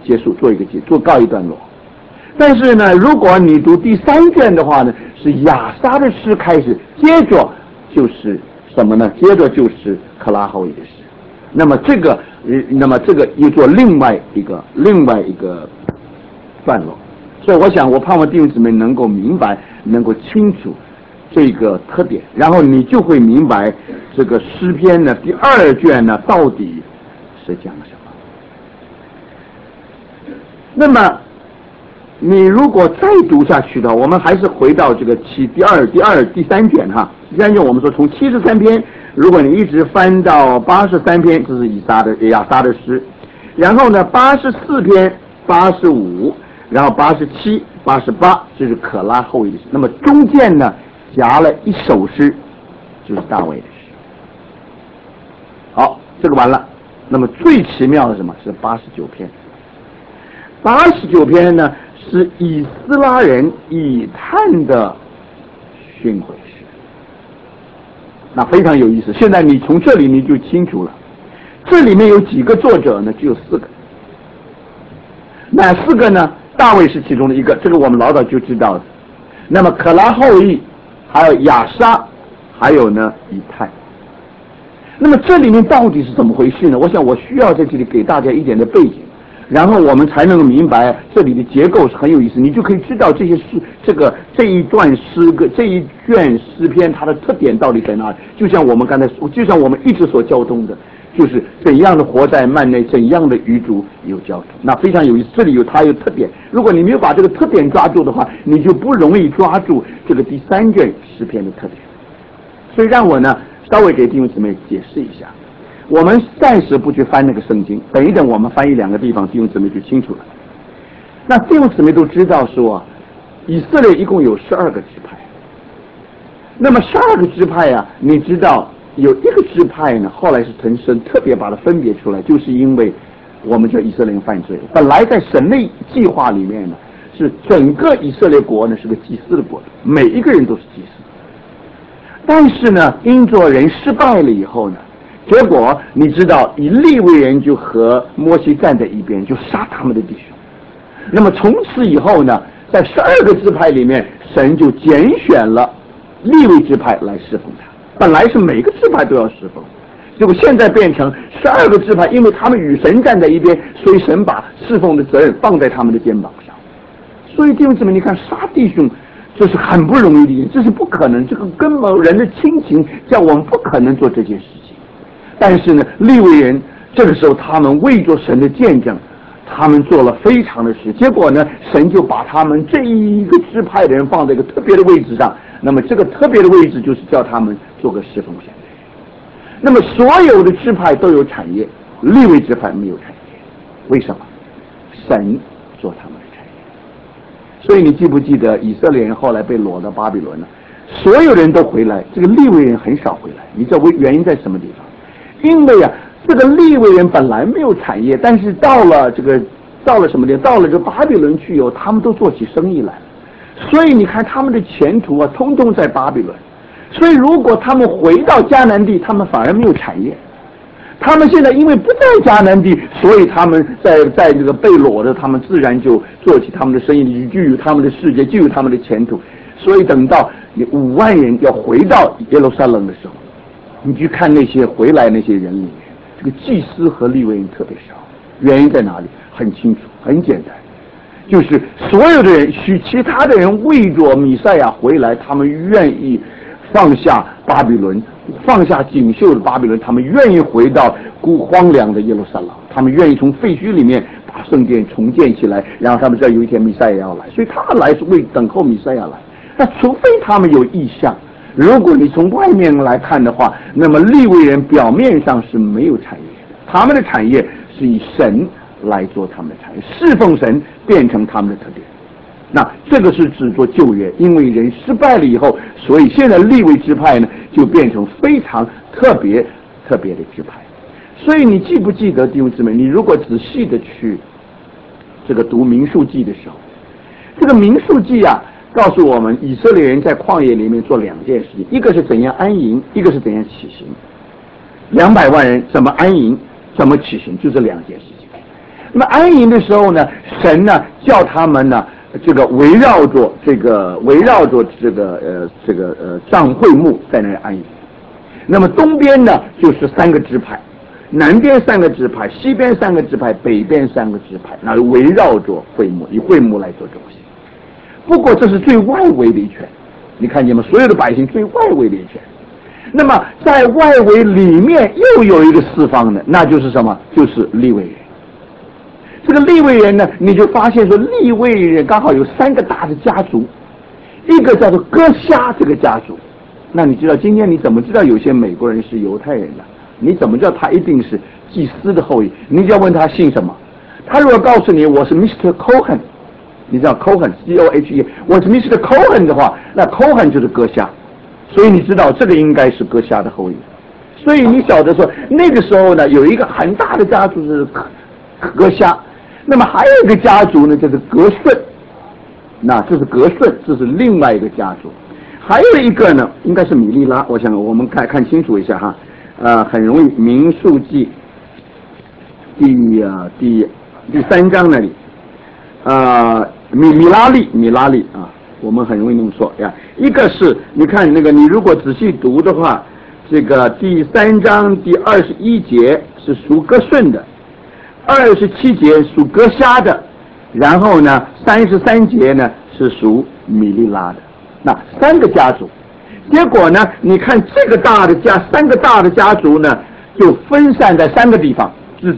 结束，做告一段落。但是呢，如果你读第3卷的话呢，是亚撒的诗开始，接着就是什么呢？接着就是可拉后裔的诗。那么这个又做另外一个段落。所以我盼望弟兄姊妹能够明白，能够清楚这个特点，然后你就会明白这个诗篇呢第2卷呢到底是讲什么。那么你如果再读下去的话，我们还是回到这个第3卷哈。第3卷我们说从73篇，如果你一直翻到83篇，这是亚撒的诗，然后呢84篇、85，然后87、88，这是可拉后裔的诗。那么中间呢夹了一首诗，就是大卫的诗。好，这个完了。那么最奇妙的是什么？是89篇。89篇呢是以斯拉人以探的训诲诗，那非常有意思。现在你从这里你就清楚了，这里面有几个作者呢？只有4个。哪4个呢？大卫是其中的一个，这个我们老早就知道了。那么可拉后裔，还有亚撒，还有呢以探。那么这里面到底是怎么回事呢？我想我需要在这里给大家一点的背景，然后我们才能够明白这里的结构是很有意思，你就可以知道这些诗，这一段诗歌，这一卷诗篇它的特点到底在哪里。就像我们刚才说，就像我们一直所交通的，就是怎样的活在幔内，怎样的与主有交通，那非常有意思。这里它有特点，如果你没有把这个特点抓住的话，你就不容易抓住这个第3卷诗篇的特点。所以让我呢稍微给弟兄姊妹解释一下。我们暂时不去翻那个圣经，等一等我们翻译2个地方，弟兄姊妹就清楚了。那弟兄姊妹都知道说，以色列一共有12个支派。那么12个支派啊，你知道有一个支派呢，后来是神特别把它分别出来，就是因为我们叫以色列人犯罪。本来在神的计划里面呢，是整个以色列国呢是个祭司的国，每一个人都是祭司。但是呢，因着人失败了以后呢，结果你知道，以利未人就和摩西站在一边，就杀他们的弟兄。那么从此以后呢，在12个支派里面，神就拣选了利未支派来侍奉他。本来是每个支派都要侍奉，结果现在变成12个支派，因为他们与神站在一边，所以神把侍奉的责任放在他们的肩膀上。所以弟兄姊妹，你看杀弟兄，这是很不容易的一件，这是不可能，这个根本人的亲情叫我们不可能做这件事情。但是呢，利未人这个时候他们为着神的见证，他们做了非常的事，结果呢，神就把他们这一个支派的人放在一个特别的位置上。那么这个特别的位置就是叫他们做个侍奉神的人。那么所有的支派都有产业，利未支派没有产业，为什么？神做他们的产业。所以你记不记得以色列人后来被掳到巴比伦了？所有人都回来，这个利未人很少回来。你知道原因在什么地方？因为啊，这个利未人本来没有产业，但是到了什么地方？到了这巴比伦去以后，他们都做起生意来了。所以你看他们的前途啊，通通在巴比伦。所以如果他们回到迦南地，他们反而没有产业。他们现在因为不在迦南地，所以他们在这个被掳的，他们自然就做起他们的生意，就有他们的世界，就有他们的前途。所以等到5万人要回到耶路撒冷的时候，你去看那些回来那些人里面，这个祭司和利未人特别少。原因在哪里？很清楚，很简单，就是所有的人，其他的人为着弥赛亚回来，他们愿意放下巴比伦，放下锦绣的巴比伦，他们愿意回到荒凉的耶路撒冷，他们愿意从废墟里面把圣殿重建起来，然后他们知道有一天弥赛亚要来，所以他们来是为等候弥赛亚来。那除非他们有意向，如果你从外面来看的话，那么利未人表面上是没有产业的，他们的产业是以神来做他们的产业，侍奉神变成他们的特点。那这个是指做救援，因为人失败了以后，所以现在利未支派呢就变成非常特别的支派。所以你记不记得弟兄姊妹，你如果仔细的去这个读民数记的时候，这个民数记啊告诉我们以色列人在旷野里面做2件事情，一个是怎样安营，一个是怎样起行。200万人怎么安营，怎么起行，就这2件事情。 那么安营的时候呢，神呢叫他们呢这个围绕着帐会幕在那里安营。那么东边呢就是3个支派，南边3个支派，西边3个支派，北边3个支派，那围绕着会幕，以会幕来做中心。不过这是最外围的一圈，你看见吗？所有的百姓最外围的一圈。那么在外围里面又有一个四方的，那就是什么？就是利未人。这个利未人呢，你就发现说利未人刚好有3个大的家族，一个叫做哥夏这个家族。那你知道今天你怎么知道有些美国人是犹太人呢？你怎么知道他一定是祭司的后裔？你就要问他姓什么。他如果告诉你我是 Mr. Cohen， 你知道 Cohen C-O-H-E， 我是 Mr. Cohen 的话，那 Cohen 就是哥夏，所以你知道这个应该是哥夏的后裔。所以你晓得说那个时候呢，有一个很大的家族是哥夏，那么还有一个家族呢就是格顺，那这是格顺，这是另外一个家族。还有一个呢应该是米利拉，我想我们看清楚一下哈，很容易民数记第3章那里，米拉利啊，我们很容易弄错呀。一个是你看那个，你如果仔细读的话，这个第3章第21节是属哥顺的，27节属哥夏的，然后呢33节呢是属米利拉的，那3个家族。结果呢你看这个3个大的家族呢就分散在3个地方，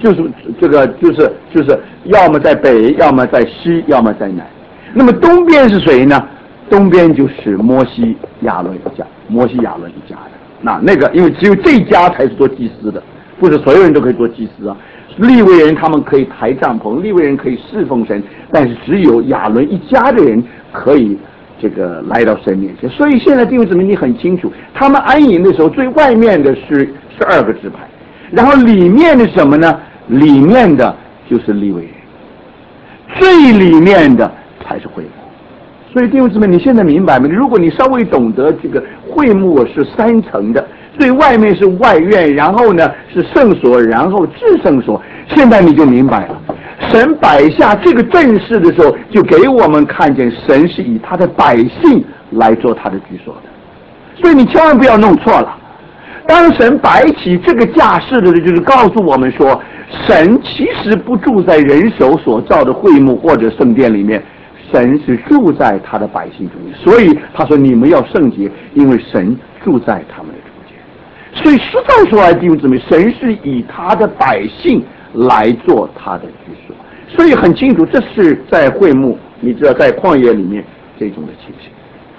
就是要么在北，要么在西，要么在南。那么东边是谁呢？东边就是摩西亚伦一家的。那个因为只有这一家才是做祭司的，不是所有人都可以做祭司啊。利未人他们可以抬帐篷，利未人可以侍奉神，但是只有亚伦一家的人可以这个来到神面前。所以现在弟兄姊妹你很清楚，他们安营的时候最外面的是12个支派，然后里面的什么呢？里面的就是利未人，最里面的才是会幕。所以弟兄姊妹你现在明白吗？如果你稍微懂得这个会幕是3层的，最外面是外院，然后呢是圣所，然后至圣所，现在你就明白了。神摆下这个阵势的时候，就给我们看见神是以他的百姓来做他的居所的。所以你千万不要弄错了，当神摆起这个架势的，就是告诉我们说，神其实不住在人手所造的会幕或者圣殿里面，神是住在他的百姓中间。所以他说你们要圣洁，因为神住在他们的中间。所以实在说来，弟兄姊妹，神是以他的百姓来做他的居所。所以很清楚，这是在会幕，你知道在旷野里面这种的情形。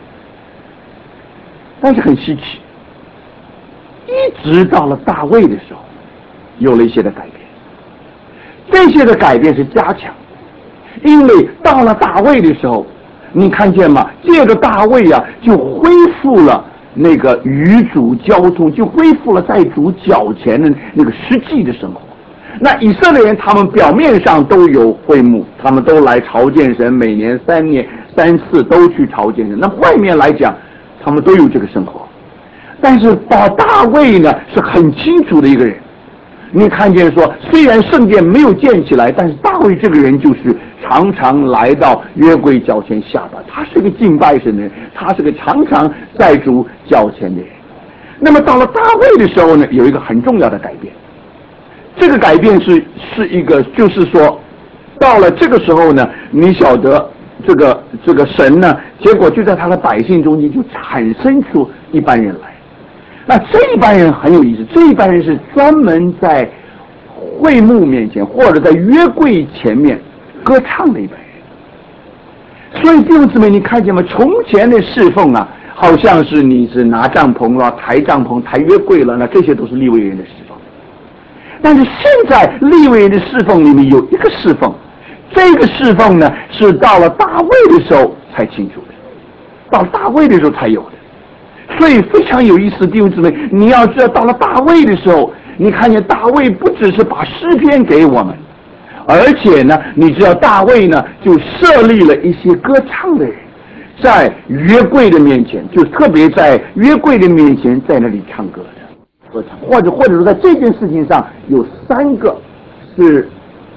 但是很稀奇，一直到了大卫的时候，有了一些的改变。这些的改变是加强，因为到了大卫的时候，你看见吗？这个大卫啊，就恢复了那个与主交通，就恢复了在主脚前的那个实际的生活。那以色列人他们表面上都有会幕，他们都来朝见神，每年3次都去朝见神。那外面来讲，他们都有这个生活。但是到大卫呢，是很清楚的一个人。你看见说，虽然圣殿没有建起来，但是大卫这个人就是常常来到约柜脚前下拜，他是个敬拜神的人，他是个常常在主脚前的人。那么到了大卫的时候呢，有一个很重要的改变。这个改变是一个，就是说，到了这个时候呢，你晓得这个神呢，结果就在他的百姓中间就产生出一般人来。那这一般人很有意思，这一般人是专门在会幕面前或者在约柜前面歌唱的一般人。所以弟兄姊妹，你看见吗？从前的侍奉啊，好像是你是拿帐篷了、抬帐篷、抬约柜了，那这些都是利未人的侍奉。但是现在利未人的侍奉里面有一个侍奉，这个侍奉呢是到了大卫的时候才清楚的，到大卫的时候才有的。所以非常有意思，弟兄姊妹，你要知道，到了大卫的时候，你看见大卫不只是把诗篇给我们，而且呢，你知道大卫呢就设立了一些歌唱的人，在约柜的面前，就特别在约柜的面前在那里唱歌的歌唱，或者说在这件事情上有3个是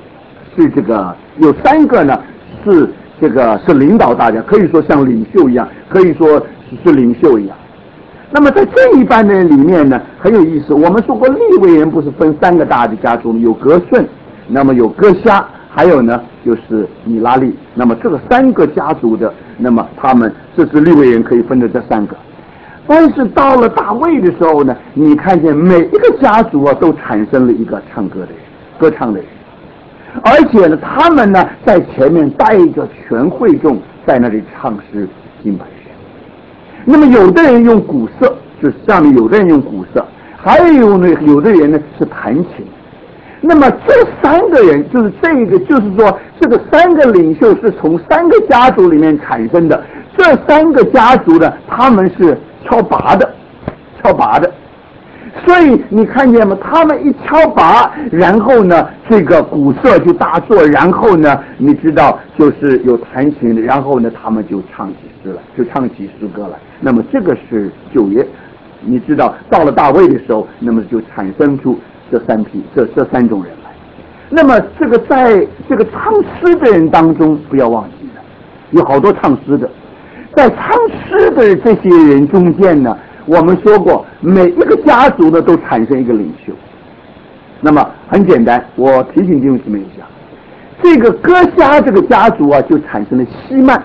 是这个有3个呢是领导大家，可以说像领袖一样，可以说是领袖一样。那么在这一班的人里面呢，很有意思。我们说过利未人不是分3个大的家族，有革顺，那么有歌辖，还有呢就是米拉利。那么这个3个家族的，那么他们这是利未人可以分的这3个。但是到了大卫的时候呢，你看见每一个家族啊都产生了一个唱歌的人，歌唱的人。而且呢，他们呢在前面带着全会众在那里唱诗敬拜神。那么有的人用鼓瑟，就是下面有的人用鼓瑟，还有呢有的人呢是弹琴。那么这3个人就是就是说这个3个领袖是从3个家族里面产生的。这3个家族呢，他们是敲拔的。所以你看见吗？他们一敲拔，然后呢，这个鼓瑟就大作，然后呢，你知道就是有弹琴的，然后呢，他们就唱起诗了，就唱起诗歌了。那么这个是旧约，你知道到了大卫的时候，那么就产生出这3种人来。那么这个在这个唱诗的人当中，不要忘记了，有好多唱诗的，在唱诗的这些人中间呢。我们说过，每一个家族呢都产生一个领袖。那么很简单，我提醒弟兄姊妹一下，这个歌辖这个家族啊，就产生了希曼。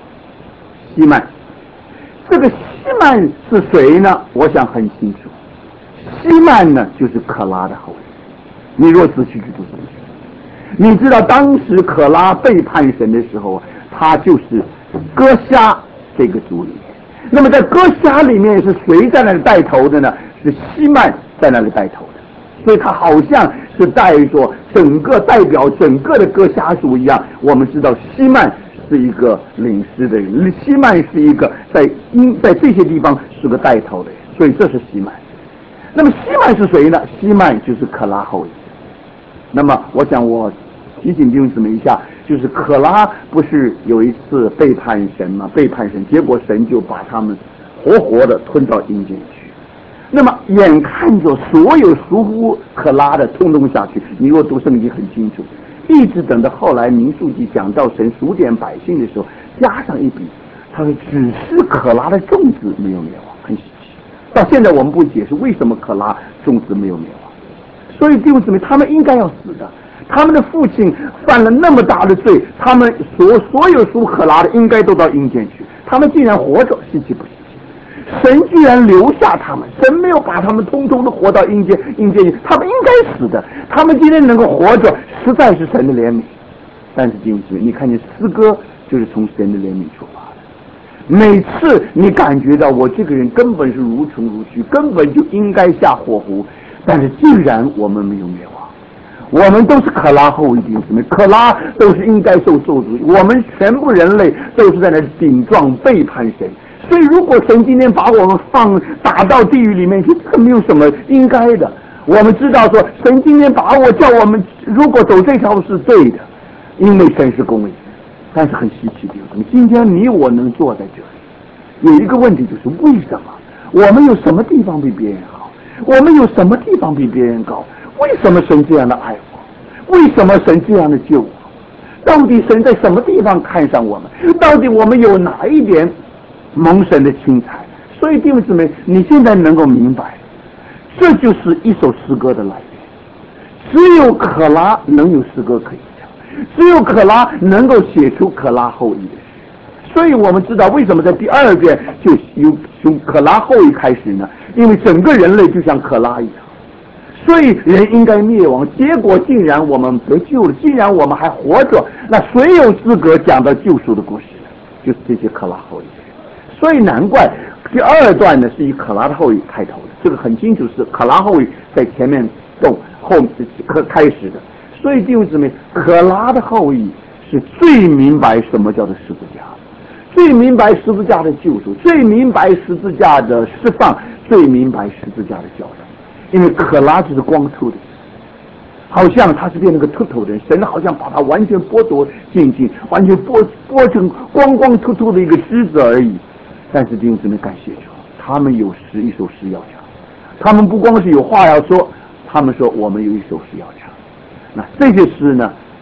这个希曼是谁呢？我想很清楚，希曼呢就是可拉的后裔。你若仔细去读，你知道当时可拉背叛神的时候，他就是歌辖这个族里面。那么在歌辖里面是谁在那里带头的呢？是希曼在那里带头的，所以他好像是带着代表整个的歌辖族一样。我们知道希曼是一个领诗的人，希曼是一个在这些地方是个带头的人，所以这是希曼。那么希曼是谁呢？希曼就是可拉后裔。那么我想我提醒弟兄姊妹一下，就是可拉不是有一次背叛神吗？背叛神，结果神就把他们活活的吞到阴间去。那么眼看着所有属乎可拉的通通下去，你若读圣经很清楚，一直等到后来民数记讲到神数点百姓的时候，加上一笔，他说只是可拉的众子没有灭亡，很稀奇。到现在我们不解释为什么可拉众子没有灭亡，所以弟兄姊妹，他们应该要死的。他们的父亲犯了那么大的罪，他们所有属可拉的应该都到阴间去，他们竟然活着，稀奇不稀奇？神居然留下他们，神没有把他们通通的活到阴间去，他们应该死的。他们今天能够活着，实在是神的怜悯。但是弟兄姊妹，你看见诗歌就是从神的怜悯出发的。每次你感觉到我这个人根本是如虫如蛆，根本就应该下火湖，但是竟然我们没有灭亡。我们都是可拉后裔弟兄姊妹，可拉都是应该受咒诅，我们全部人类都是在那顶撞背叛神。所以如果神今天把我们打到地狱里面去，这个没有什么应该的。我们知道说神今天叫我们如果走这条路是对的，因为神是公义的。但是很稀奇的，今天你我能坐在这里，有一个问题就是为什么我们有什么地方比别人好，我们有什么地方比别人高？为什么神这样的爱我？为什么神这样的救我？到底神在什么地方看上我们？到底我们有哪一点蒙神的青睐？所以弟兄姊妹，你现在能够明白，这就是一首诗歌的来源。只有可拉能有诗歌可以唱，只有可拉能够写出可拉后裔的诗。所以我们知道为什么在第2遍就从可拉后裔开始呢？因为整个人类就像可拉一样，所以人应该灭亡，结果竟然我们得救了，竟然我们还活着，那谁有资格讲到救赎的故事呢？就是这些可拉后裔。所以难怪第2段呢是以可拉的后裔开头的，这个很清楚是可拉后裔在前面动，后面开始的。所以弟兄姊妹，可拉的后裔是最明白什么叫做十字架，最明白十字架的救赎，最明白十字架的释放，最明白十字架的教导。因为可拉就是光秃的，好像他是变成个秃头的人，神好像把他完全剥夺净尽，完全剥成光光秃秃的一个枝子而已。但是弟兄姊妹，感谢主，他们有一首诗要唱，他们不光是有话要说，他们说我们有一首诗要唱。那这些诗呢，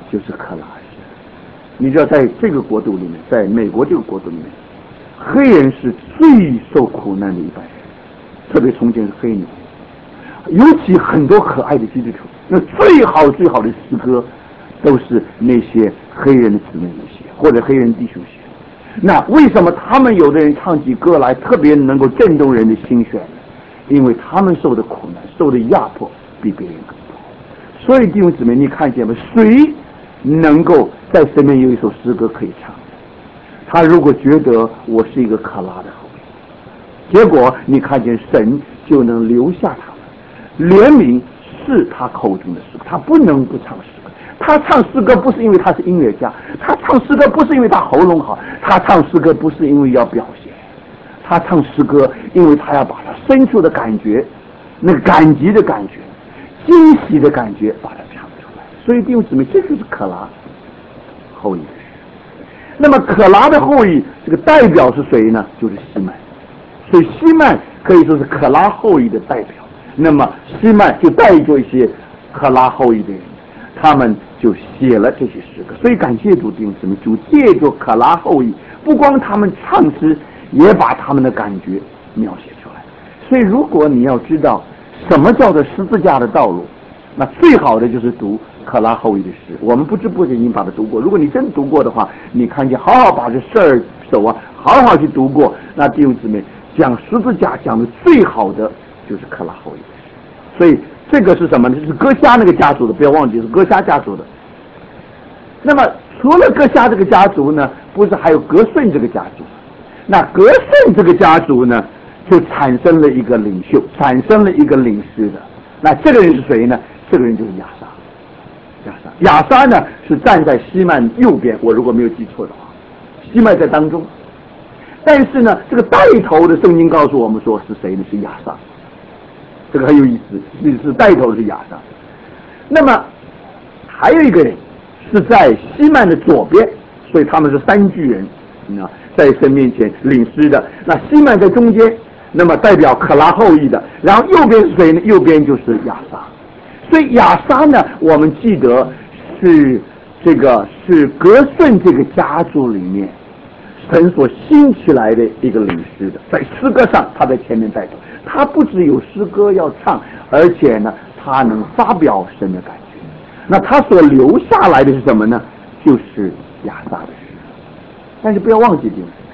就是克拉诗。你知道，在这个国度里面，在美国这个国度里面，黑人是最受苦难的一代人，特别从前是黑奴，尤其很多可爱的基督徒，那最好的诗歌都是那些黑人的姊妹们写，或者黑人弟兄写。那为什么他们有的人唱起歌来特别能够震动人的心弦？因为他们受的苦难、受的压迫比别人更多。所以弟兄姊妹，你看见吗？谁能够在身边有一首诗歌可以唱？他如果觉得我是一个可拉的后裔，结果你看见神就能留下他们。怜悯是他口中的诗歌，他不能不唱诗歌。他唱诗歌不是因为他是音乐家，他唱诗歌不是因为他喉咙好，他唱诗歌不是因为要表现，他唱诗歌因为他要把他深处的感觉，那个感激的感觉、惊喜的感觉把它唱出来。所以弟兄姊妹，这就是可拉后裔的诗。那么可拉的后裔这个代表是谁呢？就是西曼。所以西曼可以说是可拉后裔的代表。那么西曼就带着一些可拉后裔的人，他们就写了这些诗歌。所以感谢主弟兄姊妹，主借着可拉后裔，不光他们唱诗，也把他们的感觉描写出来。所以如果你要知道什么叫做十字架的道路，那最好的就是读可拉后裔的诗。我们不知不觉已经把它读过，如果你真读过的话，你看见好好把这12首好好去读过，那弟兄姊妹，讲十字架讲的最好的就是可拉后裔的诗。所以这个是什么呢？就是哥夏那个家族的，不要忘记是哥夏家族的。那么除了哥夏这个家族呢，不是还有格顺这个家族？那格顺这个家族呢，就产生了一个领袖，产生了一个领诗的。那这个人是谁呢？这个人就是亚沙。亚沙呢是站在西曼右边，我如果没有记错的话，西曼在当中。但是呢，这个带头的圣经告诉我们说是谁呢？是亚沙。这个很有意思，是带头的是亚沙。那么还有一个人是在西曼的左边，所以他们是三巨人在神面前领诗的。那西曼在中间，那么代表可拉后裔的，然后右边是谁呢？右边就是亚沙。所以亚沙呢，我们记得是格顺这个家族里面神所兴起来的一个领诗的，在诗歌上他在前面带头，他不只有诗歌要唱，而且呢他能发表神的感觉。那他所留下来的是什么呢？就是亚沙的诗。但是不要忘记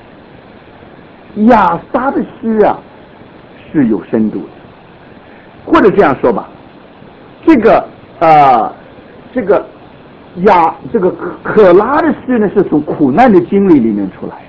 亚沙的诗是有深度的，或者这样说吧，这个可拉的诗呢是从苦难的经历里面出来的。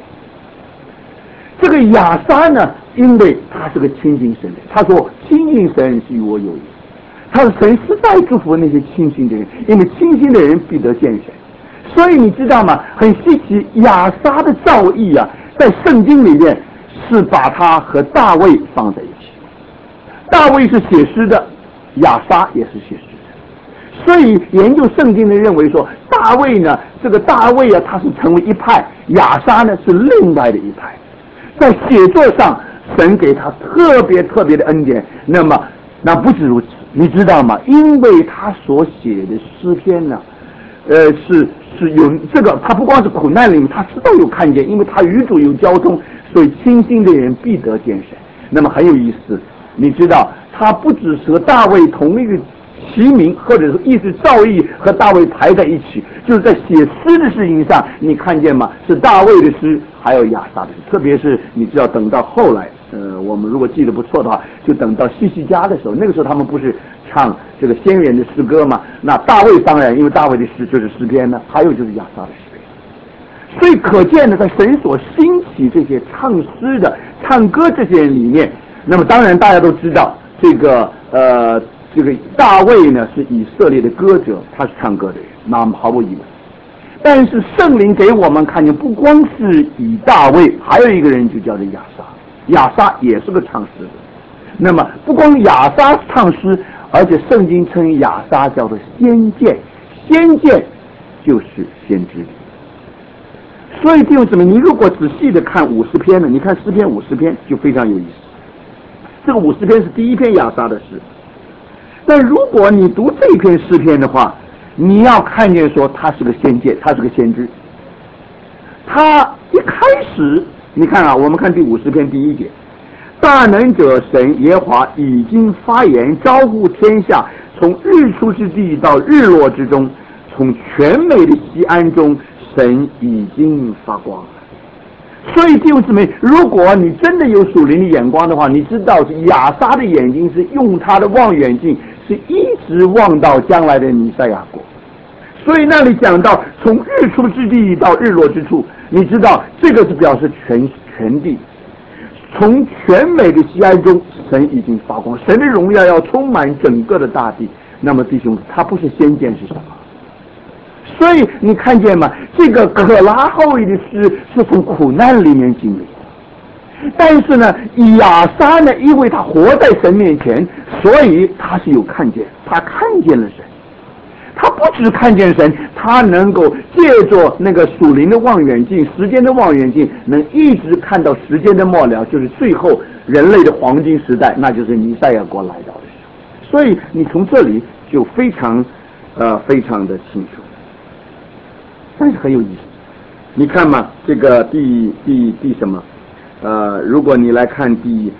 这个亚沙呢，因为他是个亲近神的，他说亲近神是与我有益，他说神实在祝福那些亲近的人，因为亲近的人必得见神。所以你知道吗？很稀奇，亚沙的造诣在圣经里面是把他和大卫放在一起。大卫是写诗的，亚沙也是写诗的。所以研究圣经的认为说，大卫呢，这个大卫他是成为一派，亚沙呢是另外的一派。在写作上，神给他特别的恩典。那不止如此，你知道吗？因为他所写的诗篇呢，是有这个，他不光是苦难里面，他知道有看见，因为他与主有交通，所以清心的人必得见神。那么很有意思，你知道，他不只是和大卫同一个齐名，或者说意思造诣和大卫排在一起，就是在写诗的事情上，你看见吗？是大卫的诗，还有亚沙的诗。特别是你知道，等到后来，我们如果记得不错的话，就等到西西家的时候，那个时候他们不是唱这个先人的诗歌吗？那大卫当然，因为大卫的诗就是诗篇呢，还有就是亚沙的诗篇。所以可见呢，在神所兴起这些唱诗的、唱歌这些人里面，那么当然大家都知道，这个大卫呢是以色列的歌者，他是唱歌的人，那毫无疑问。但是圣灵给我们看见，不光是以大卫，还有一个人就叫做亚沙，亚沙也是个唱诗的。那么不光亚沙唱诗，而且圣经称亚沙叫做先见，先见就是先知。所以弟兄姊妹，你如果仔细的看50篇呢，你看诗篇50篇就非常有意思。这个50篇是第一篇亚沙的诗，但如果你读这篇诗篇的话， 你要看见说他是个先见，他是个先知。他一开始，你看啊，我们看第50篇第1节，大能者神耶和华已经发言，招呼天下，从日出之地到日落之中，从全美的西安中，神已经发光了。所以弟兄姊妹，如果你真的有属灵的眼光的话，你知道亚撒的眼睛是用他的望远镜，是一直望到将来的弥赛亚国。所以那里讲到从日出之地到日落之处，你知道这个是表示全地，从全美的西安中，神已经发光，神的荣耀要充满整个的大地。那么弟兄，他不是先见是什么？所以你看见吗？这个可拉后裔的诗是从苦难里面经历的，但是呢，亚撒呢，因为他活在神面前，所以他是有看见，他看见了神。他不只看见神，他能够借着那个属灵的望远镜，时间的望远镜，能一直看到时间的末了，就是最后人类的黄金时代，那就是弥赛亚国来到的时候。所以你从这里就非常的清楚。但是很有意思，你看嘛，这个第什么？如果你来看第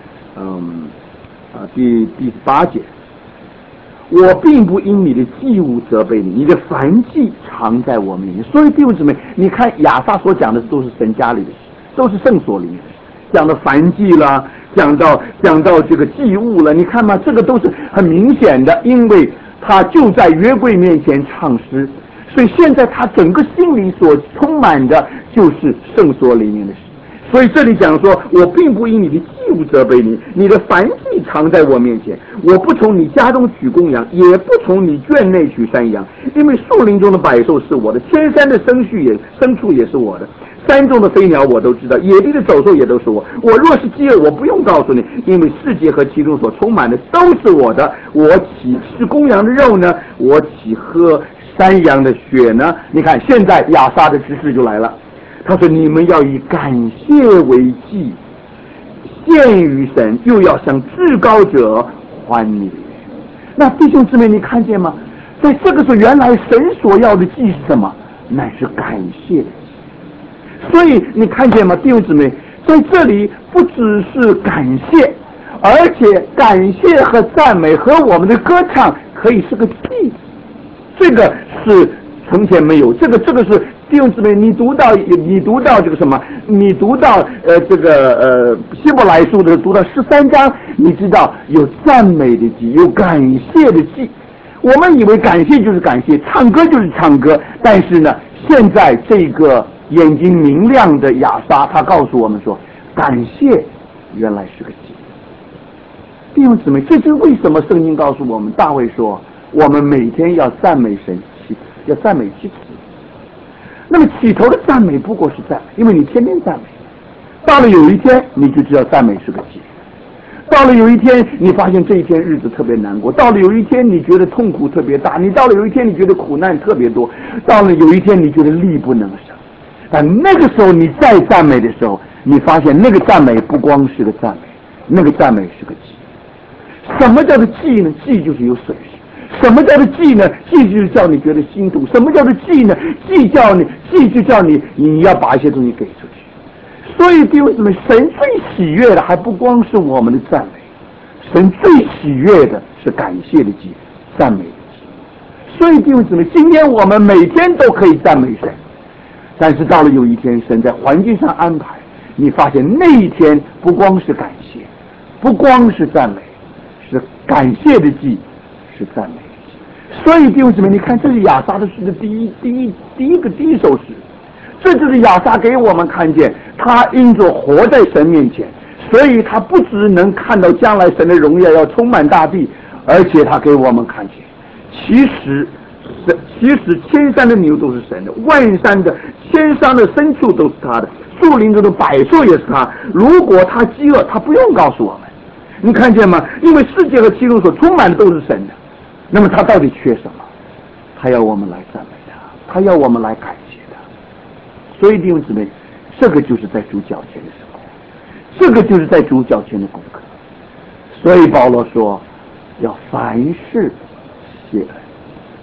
8节，我并不因你的祭物责备你，你的燔祭常在我面前。所以弟兄姊妹，你看亚撒所讲的都是神家里的事，都是圣所里面的事，讲到燔祭啦，讲到这个祭物了。你看嘛，这个都是很明显的，因为他就在约柜面前唱诗。所以现在他整个心里所充满的就是圣所里面的事。所以这里讲说，我并不因你的祭物责备你，你的燔祭常在我面前，我不从你家中取公羊，也不从你圈内取山羊，因为树林中的百兽是我的，千山的牲畜也是我的，山中的飞鸟我都知道，野地的走兽也都是我。我若是饥饿，我不用告诉你，因为世界和其中所充满的都是我的。我岂吃公羊的肉呢？我岂喝山羊的血呢？你看现在亚撒的指示就来了，他说你们要以感谢为祭，献于神，又要向至高者还你的愿。那弟兄姊妹，你看见吗？在这个时候，原来神所要的祭是什么？乃是感谢的祭。所以你看见吗，弟兄姊妹，在这里不只是感谢，而且感谢和赞美和我们的歌唱可以是个祭。这个是从前没有，这个是弟兄姊妹，你读到这个什么？你读到希伯来书的读到13章，你知道有赞美的祭，有感谢的祭。我们以为感谢就是感谢，唱歌就是唱歌，但是呢，现在这个眼睛明亮的亚撒，他告诉我们说，感谢原来是个祭。弟兄姊妹，这就是为什么圣经告诉我们，大卫说，我们每天要赞美神7次，要赞美7次。那么起头的赞美不过是赞美，因为你天天赞美，到了有一天你就知道赞美是个祭。到了有一天你发现这一天日子特别难过，到了有一天你觉得痛苦特别大，你到了有一天你觉得苦难特别多，到了有一天你觉得力不能胜。但那个时候你再赞美的时候，你发现那个赞美不光是个赞美，那个赞美是个祭。什么叫做祭呢？祭就是有损失。什么叫做祭呢？祭就是叫你觉得心痛。什么叫做祭呢？祭就叫你要把一些东西给出去。所以弟兄姊妹，神最喜悦的还不光是我们的赞美，神最喜悦的是感谢的祭，赞美的祭。所以弟兄姊妹，今天我们每天都可以赞美神，但是到了有一天，神在环境上安排，你发现那一天不光是感谢，不光是赞美，是感谢的祭，是赞美的祭。所以弟兄姊妹，你看，这是亚撒的诗的第一首诗，这就是亚撒给我们看见，他因着活在神面前，所以他不只能看到将来神的荣耀要充满大地，而且他给我们看见，其实千山的牛都是神的，千山的牲畜都是他的，树林中的百兽也是他。如果他饥饿，他不用告诉我们，你看见吗？因为世界和其中所充满的都是神的，那么他到底缺什么？他要我们来赞美他，他要我们来感谢他。所以弟兄姊妹，这个就是在主脚前的生活，这个就是在主脚前的功课。所以保罗说，要凡事谢恩。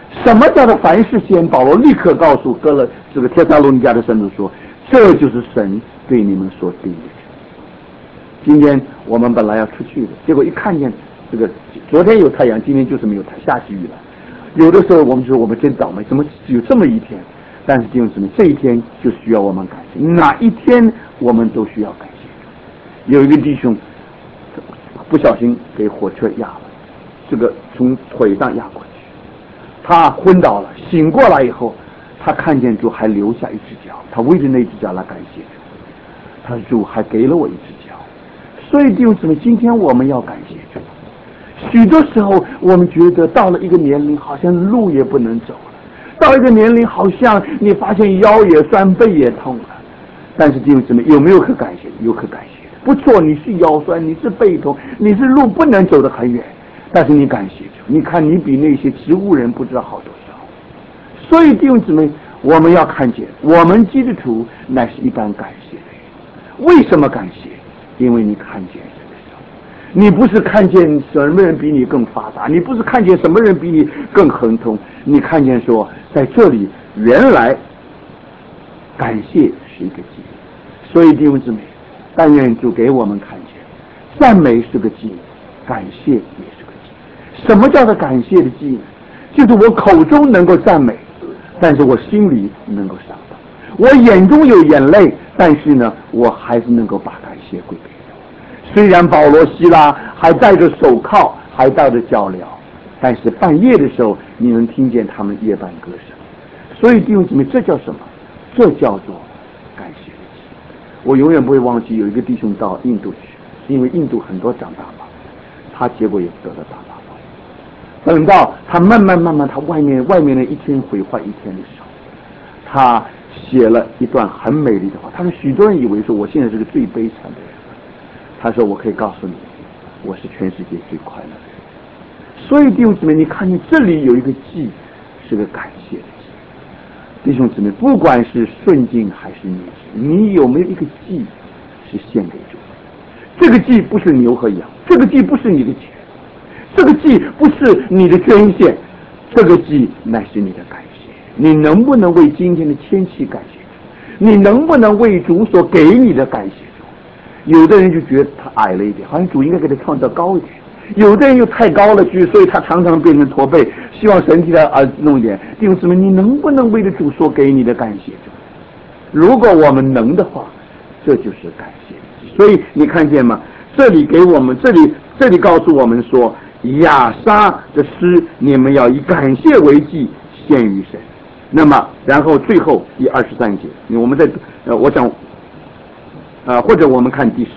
什么叫做凡事先？保罗立刻告诉这个帖撒罗尼迦的圣徒说，这就是神对你们所定的。今天我们本来要出去的，结果一看见这个，昨天有太阳，今天就是没有太下起雨来。有的时候我们说我们真倒霉，怎么有这么一天？但是弟兄姊妹，这一天就需要我们感谢，哪一天我们都需要感谢。有一个弟兄不小心给火车压了，这个从腿上压过去，他昏倒了，醒过来以后，他看见主还留下一只脚，他为着那只脚来感谢主，他说主还给了我一只脚。所以弟兄姊妹，今天我们要感谢主。许多时候我们觉得到了一个年龄，好像路也不能走了，到一个年龄好像你发现腰也酸，背也痛了。但是弟兄姊妹，有没有可感谢？有可感谢的。不错，你是腰酸，你是背痛，你是路不能走得很远，但是你感谢主，你看你比那些植物人不知道好多少。所以弟兄姊妹，我们要看见，我们基督徒乃是一般感谢的人。为什么感谢？因为你看见你不是看见什么人比你更发达，你不是看见什么人比你更亨通，你看见说在这里原来感谢是一个记忆。所以弟兄姊妹，但愿主给我们看见，赞美是个记忆，感谢也是个记忆。什么叫做感谢的记忆呢？就是我口中能够赞美，但是我心里能够伤痛，我眼中有眼泪，但是呢我还是能够把感谢归给神。虽然保罗希拉还戴着手铐，还戴着脚镣，但是半夜的时候你能听见他们夜半歌声。所以弟兄姊妹，这叫什么？这叫做感谢的记忆。我永远不会忘记有一个弟兄到印度去，因为印度很多长大麻风，他结果也得了大麻风。等到他慢慢他外面的一天毁坏一天的时候，他写了一段很美丽的话。他说许多人以为说我现在是个最悲惨的人，他说我可以告诉你，我是全世界最快乐的人。所以弟兄姊妹，你看见这里有一个记，是个感谢的记。弟兄姊妹，不管是顺境还是逆境，你有没有一个祭是献给主的？这个祭不是牛和羊，这个祭不是你的钱，这个祭不是你的捐献，这个祭乃是你的感谢。你能不能为今天的天气感谢主？你能不能为主所给你的感谢主？有的人就觉得他矮了一点，好像主应该给他创造高一点；有的人又太高了去，所以他常常变成驼背，希望神替他弄一点。弟兄姊妹，你能不能为了主所给你的感谢主？如果我们能的话，这就是感谢。所以你看见吗？这里给我们这里告诉我们说，亚莎的诗你们要以感谢为祭献于神。那么然后最后第23节，我们我想或者我们看第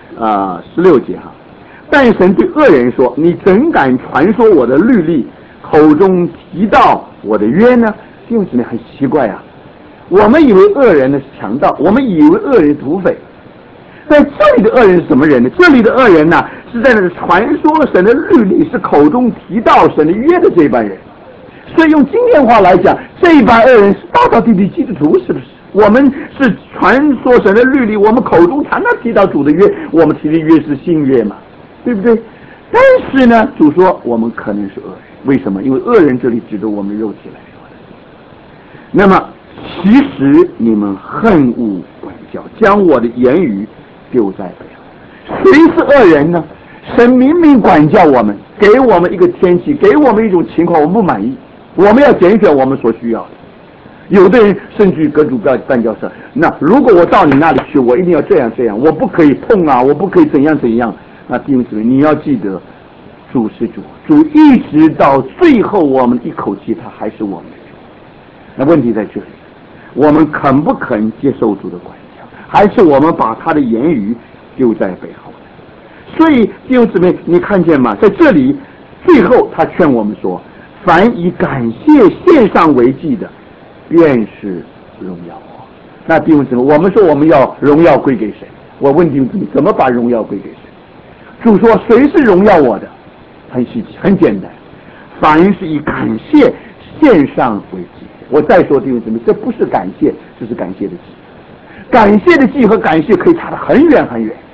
16节哈。但神对恶人说，你怎敢传说我的律例，口中提到我的约呢？弟兄姊妹，很奇怪啊，我们以为恶人呢是强盗，我们以为恶人是土匪，在这里的恶人是什么人呢？这里的恶人呢，是在那传说神的律例，是口中提到神的约的这一班人。所以用今天话来讲，这一班恶人是道道地地基督徒，是不是？我们是传说神的律例，我们口中常常提到主的约，我们提的约是新约嘛，对不对？但是呢，主说我们可能是恶人，为什么？因为恶人这里指着我们肉体来说的。那么其实你们恨恶管教，将我的言语丢在背后。谁是恶人呢？神明明管教我们，给我们一个天气，给我们一种情况，我们不满意，我们要拣选我们所需要的。有的人甚至跟主办教说，那如果我到你那里去，我一定要这样，我不可以痛啊，我不可以怎样。那弟兄姊妹，你要记得，主是主，主一直到最后我们一口气，他还是我们的主。那问题在这里，我们肯不肯接受主的管教，还是我们把他的言语丢在背后？所以弟兄姊妹，你看见吗？在这里最后他劝我们说，凡以感谢献上为祭的，便是荣耀我。那弟兄姊妹，我们说我们要荣耀归给谁？我问弟兄姊妹，怎么把荣耀归给谁？主说谁是荣耀我的？很稀奇，很简单，凡是以感谢献上为祭。我再说弟兄姊妹，这不是感谢，这是感谢的祭。感谢的祭和感谢可以差得很远很远。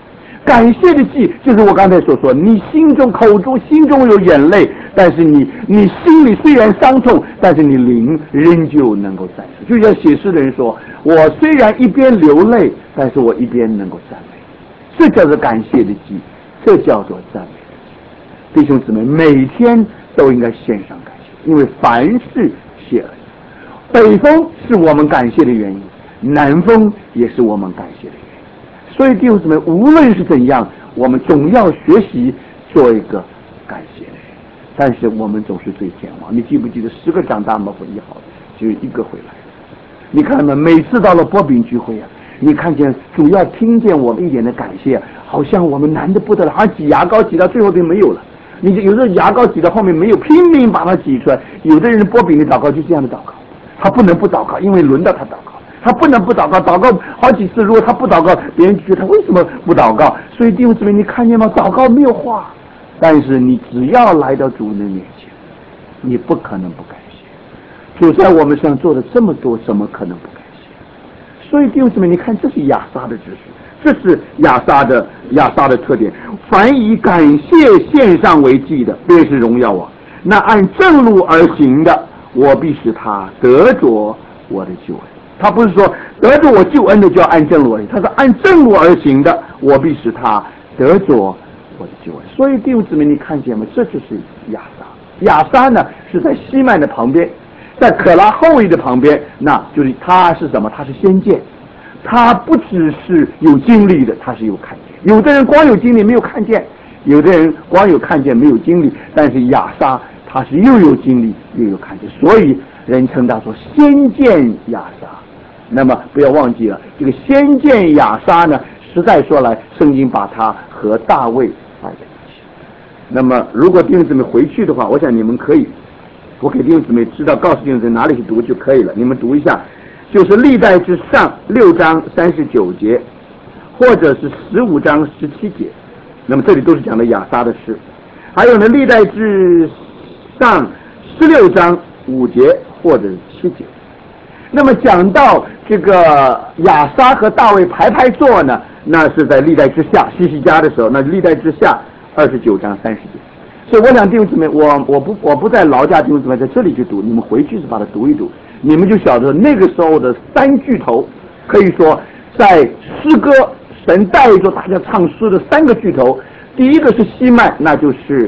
感谢的祭就是我刚才所说，你心中有眼泪，但是你心里虽然伤痛，但是你灵仍旧能够赞美。就像写诗的人说，我虽然一边流泪，但是我一边能够赞美。这叫做感谢的祭，这叫做赞美的祭。弟兄姊妹，每天都应该献上感谢，因为凡事谢恩。北风是我们感谢的原因，南风也是我们感谢的原因。所以弟兄姊妹，无论是怎样，我们总要学习做一个感谢的人。但是我们总是最健忘。你记不记得10个长大吗？会医好的，只有1个回来。你看嘛，每次到了波饼聚会啊，你看见主要听见我们一点的感谢，好像我们难得不得了，好像挤牙膏挤到最后都没有了。你有时候牙膏挤到后面没有，拼命把它挤出来。有的人波饼的祷告就这样的祷告，他不能不祷告，因为轮到他祷告，他不能不祷告，祷告好几次，如果他不祷告，别人就觉得他为什么不祷告？所以弟兄姊妹，你看见吗？祷告没有话，但是你只要来到主人的面前，你不可能不感谢。主在我们身上做了这么多，怎么可能不感谢？所以弟兄姊妹，你看，这是亚撒的知识，这是亚撒的特点。凡以感谢献上为祭的，便是荣耀我；那按正路而行的，我必使他得着我的救恩。他不是说得着我救恩的就要按正路而行，他是按正路而行的，我必使他得着我的救恩。所以弟兄姊妹，你看见吗？这就是亚撒。亚撒呢是在西曼的旁边，在可拉后裔的旁边，那就是他是什么？他是先见。他不只是有经历的，他是有看见。有的人光有经历没有看见，有的人光有看见没有经历，但是亚撒他是又有经历又有看见，所以人称他说先见亚撒。那么不要忘记了，这个先见亚撒呢，实在说来，圣经把他和大卫摆在一起。那么如果弟兄姊妹回去的话，我想你们可以，我给弟兄姊妹知道，告诉弟兄姊妹哪里去读就可以了，你们读一下，就是历代之上6章39节，或者是15章17节，那么这里都是讲的亚撒的事。还有呢，历代之上16章5节或者是7节。那么讲到这个亚撒和大卫排坐呢，那是在历代之下西西家的时候，那历代之下29章30节。所以我想弟兄姊妹，我不在劳驾弟兄姊妹在这里去读，你们回去是把它读一读，你们就晓得那个时候的3巨头，可以说在诗歌神带着大家唱诗的3个巨头。第一个是西曼，那就是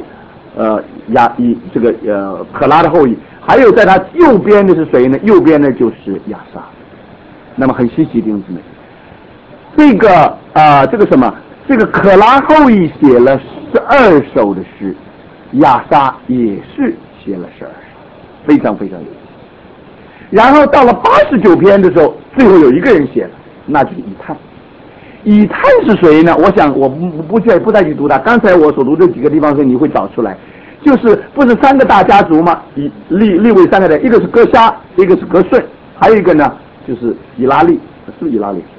可拉的后裔，还有在他右边的是谁呢？右边呢就是亚撒。那么很稀奇弟兄姊妹，这个可拉后裔写了12首的诗，亚撒也是写了12首，非常非常有意思。然后到了89篇的时候，最后有一个人写了，那就是以探。以探是谁呢？我想我不再去读他。刚才我所读这几个地方，你会找出来，就是不是3个大家族吗？利未3个人，一个是哥虾，一个是哥顺，还有一个呢就是以拉利，是不是以拉利？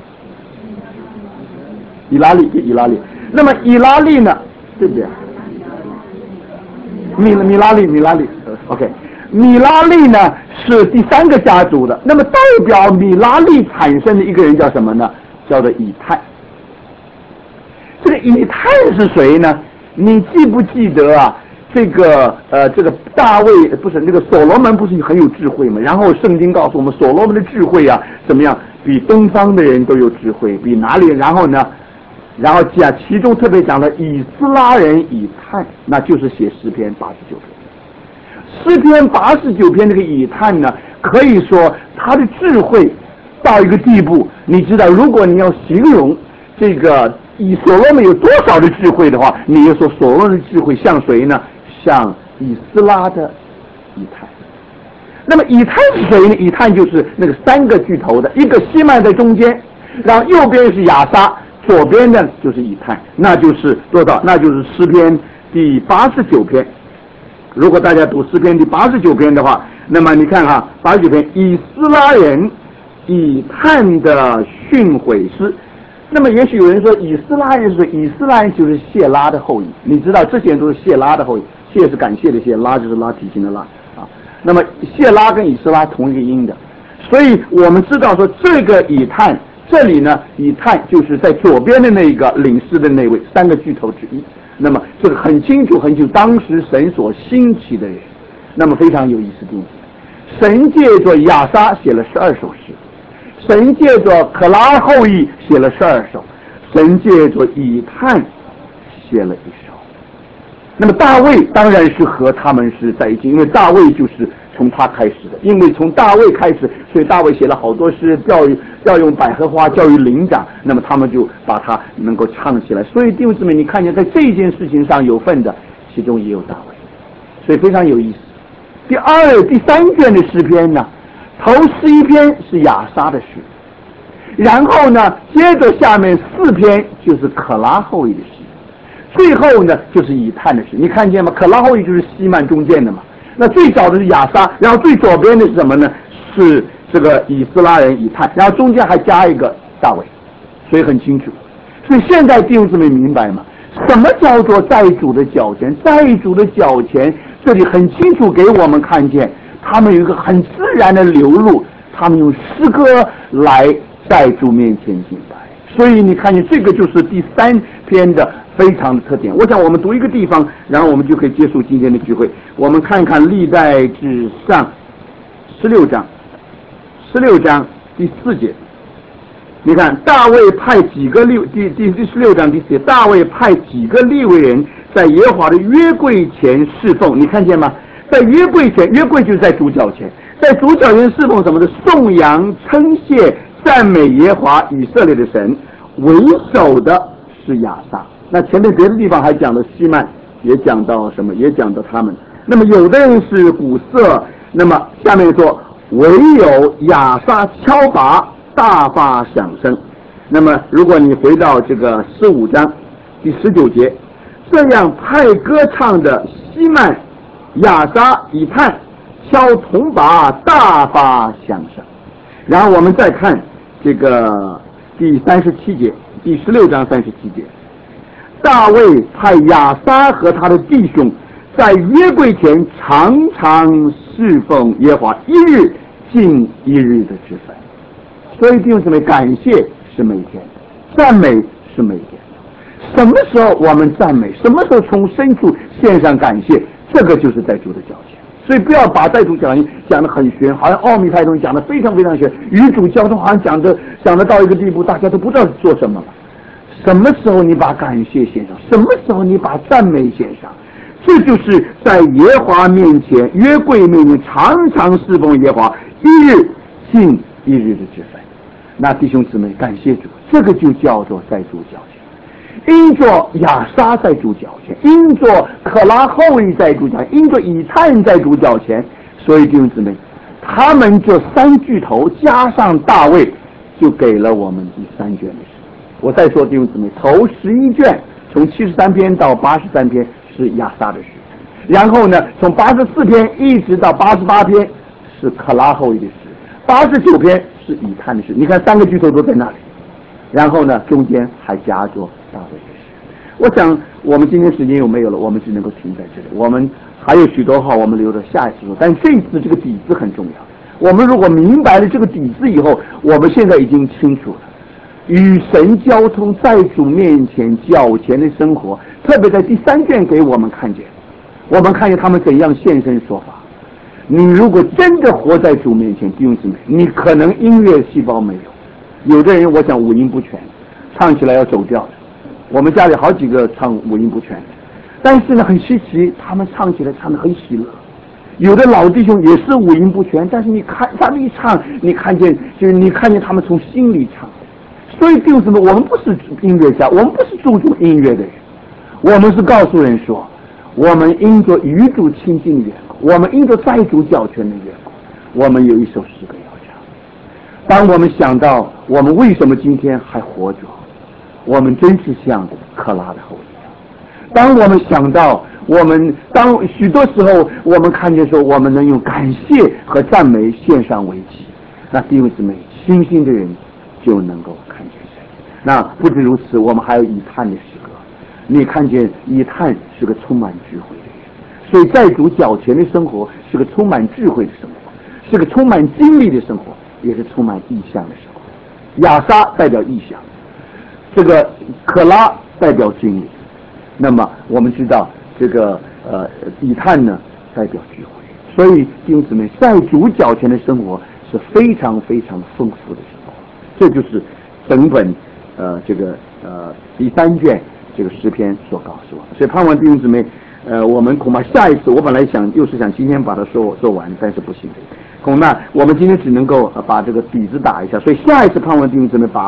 以拉利。那么以拉利呢，对不对？米拉利 ，OK。米拉利呢是第3个家族的，那么代表米拉利产生的一个人叫什么呢？叫做以探。这个以探是谁呢？你记不记得啊？这个大卫不是那个所罗门不是很有智慧吗？然后圣经告诉我们，所罗门的智慧啊怎么样？比东方的人都有智慧，比哪里？然后其中特别讲了以斯拉人以探，那就是写诗篇89篇。诗篇89篇这个以探呢，可以说他的智慧到一个地步，你知道，如果你要形容这个以所罗门有多少的智慧的话，你就说所罗门的智慧像谁呢？像以斯拉的以探。那么以探是谁呢？以探就是那个3个巨头的，一个西曼在中间，然后右边是亚撒，左边呢就是以探，那就是多少？那就是诗篇第89篇。如果大家读诗篇第89篇的话，那么你看哈，89篇以斯拉人以探的训诲诗。那么也许有人说以斯拉人是谁？以斯拉人就是谢拉的后裔。你知道这些人都是谢拉的后裔，谢是感谢的谢，拉就是拉提琴的拉啊。那么谢拉跟以斯拉同一个音的，所以我们知道说这个以探这里呢，以探就是在左边的那个领事的那位三个巨头之一。那么这个很清楚，当时神所兴起的人。那么非常有意思的，神借着亚撒写了12首诗，神借着可拉后裔写了12首，神借着以探写了1首。那么大卫当然是和他们是在一起，因为大卫就是从他开始的，因为从大卫开始，所以大卫写了好多诗，调用百合花，教育灵长，那么他们就把它能够唱起来。所以弟兄姊妹，你看见在这件事情上有份的，其中也有大卫，所以非常有意思。第3卷的诗篇呢，头11篇是亚撒的诗，然后呢，接着下面4篇就是可拉后裔的诗，最后呢就是以探的诗。你看见吗？可拉后裔就是西曼中间的嘛。那最早的是亚撒，然后最左边的是什么呢？是这个以斯拉人以探，然后中间还加一个大卫，所以很清楚。所以现在弟兄姊妹明白吗？什么叫做债主的脚前？债主的脚前，这里很清楚给我们看见，他们有一个很自然的流露，他们用诗歌来在主面前敬拜。所以你看见这个就是第3篇的非常的特点。我想我们读一个地方，然后我们就可以结束今天的聚会。我们看一看历代志上16章第4节。你看大卫派几个第16章第4节，大卫派几个利未人在耶和华的约柜前侍奉。你看见吗？在约柜前，约柜就是在主脚前，在主脚前侍奉什么的？颂扬称谢赞美耶和华以色列的神。为首的是亚撒。那前面别的地方还讲了西曼，也讲到什么？也讲到他们。那么有的人是鼓瑟，那么下面说唯有亚撒敲拔，大发响声。那么如果你回到这个15章第19节，这样派歌唱的西曼、亚撒、以探敲铜拔，大发响声。然后我们再看这个第37节，第16章37节，大卫派亚撒和他的弟兄在约柜前常常侍奉耶和华，一日尽一日的之分。所以弟兄姊妹，感谢是每天，赞美是每天。什么时候我们赞美，什么时候从深处献上感谢，这个就是在主的脚前。所以不要把在主脚前讲得很玄，好像奥秘派东西讲得非常非常玄，与主交通好像讲得到一个地步，大家都不知道是做什么了。什么时候你把感谢献上，什么时候你把赞美献上，这就是在耶和华面前，约柜面前常常侍奉耶和华，一日尽一日的之分。那弟兄姊妹，感谢主，这个就叫做在主脚前。因着亚撒在主脚前，因着可拉后裔在主脚前，因着以探在主脚前，所以弟兄姊妹，他们这3巨头加上大卫，就给了我们第3卷的诗。我再说弟兄姊妹，头11卷从73篇到83篇是亚撒的诗，然后呢，从84篇一直到88篇是可拉后裔的诗，89篇是以探的诗。你看3个巨头都在那里，然后呢，中间还夹着大卫的诗。我想我们今天时间又没有了，我们只能够停在这里。我们还有许多话我们留着下一次说，但这一次这个底子很重要。我们如果明白了这个底子以后，我们现在已经清楚了，与神交通，在主面前脚前的生活，特别在第3卷给我们看见，我们看见他们怎样现身说法。你如果真的活在主面前，弟兄姊妹，你可能音乐细胞没有，有的人我想五音不全，唱起来要走调的。我们家里好几个唱五音不全的，但是呢很稀奇，他们唱起来唱得很喜乐。有的老弟兄也是五音不全，但是你看他们一唱，你看见他们从心里唱。所以弟兄姊妹，我们不是音乐家，我们不是注重音乐的人，我们是告诉人说，我们因着与主亲近的缘故，我们因着在主脚前的缘故，我们有一首诗歌要唱。当我们想到我们为什么今天还活着，我们真是像克拉的后裔。当我们想到当许多时候我们看见说我们能用感谢和赞美献上为祭，那弟兄姊妹，信心的人就能够看见神。那不止如此，我们还有以探的诗歌。你看见以探是个充满智慧的人，所以在主脚前的生活是个充满智慧的生活，是个充满经历的生活，也是充满意象的生活。 亚撒代表意象，这个可拉代表经历。那么我们知道这个以探呢代表聚会，所以弟兄姊妹，在主脚前的生活是非常非常丰富的生活。这就是整本第3卷这个诗篇所告诉我们。所以盼望弟兄姊妹，我们恐怕下一次，我本来想今天把它说完，但是不行，恐怕我们今天只能够把这个底子打一下。所以下一次盼望弟兄姊妹把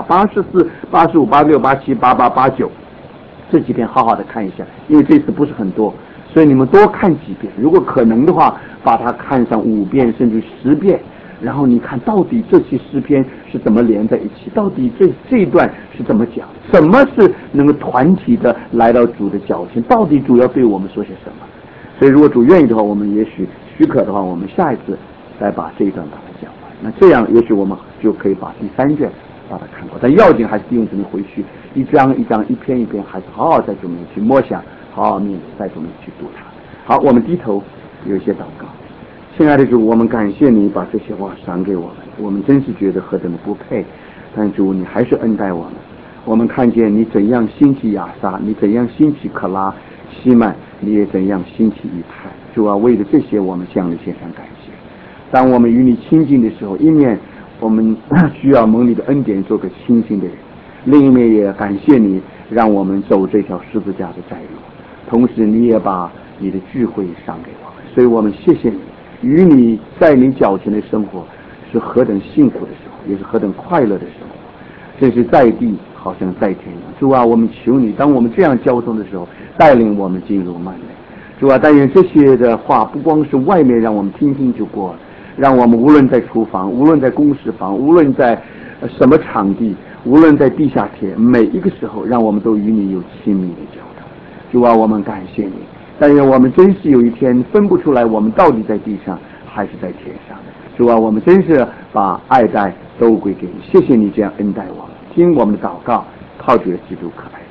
84、85、86、87、88、89这几篇好好的看一下，因为这次不是很多，所以你们多看几遍，如果可能的话，把它看上5遍甚至10遍。然后你看到底这些诗篇是怎么连在一起，到底这一段是怎么讲，什么是能够团体的来到主的脚前，到底主要对我们说些什么。所以如果主愿意的话，我们也许许可的话，我们下一次再把这一段把它讲完。那这样也许我们就可以把第3卷把它看过。但要紧还是弟兄姊妹回去一章一章一篇一篇，还是好好在主面去默想，好好面在主面去读它。好，我们低头有一些祷告。亲爱的主，我们感谢你把这些话赏给我们，我们真是觉得何等的不配，但主你还是恩待我们。我们看见你怎样兴起亚撒，你怎样兴起可拉、西曼，你也怎样兴起以太。主啊，为了这些我们向你献上感谢。当我们与你亲近的时候，一面我们需要蒙你的恩典做个清醒的人，另一面也感谢你让我们走这条十字架的窄路，同时你也把你的智慧赏给我们，所以我们谢谢你。与你在你脚前的生活是何等幸福的生活，也是何等快乐的生活，这是在地好像在天一样。主啊，我们求你，当我们这样交通的时候，带领我们进入幔内。主啊，但愿这些的话不光是外面让我们听听就过了，让我们无论在厨房，无论在公事房，无论在什么场地，无论在地下铁，每一个时候让我们都与你有亲密的交通。主啊，我们感谢你，但愿我们真是有一天分不出来我们到底在地上还是在天上。主啊，我们真是把爱戴都归给你，谢谢你这样恩待我们，听我们的祷告，靠主的基督可爱。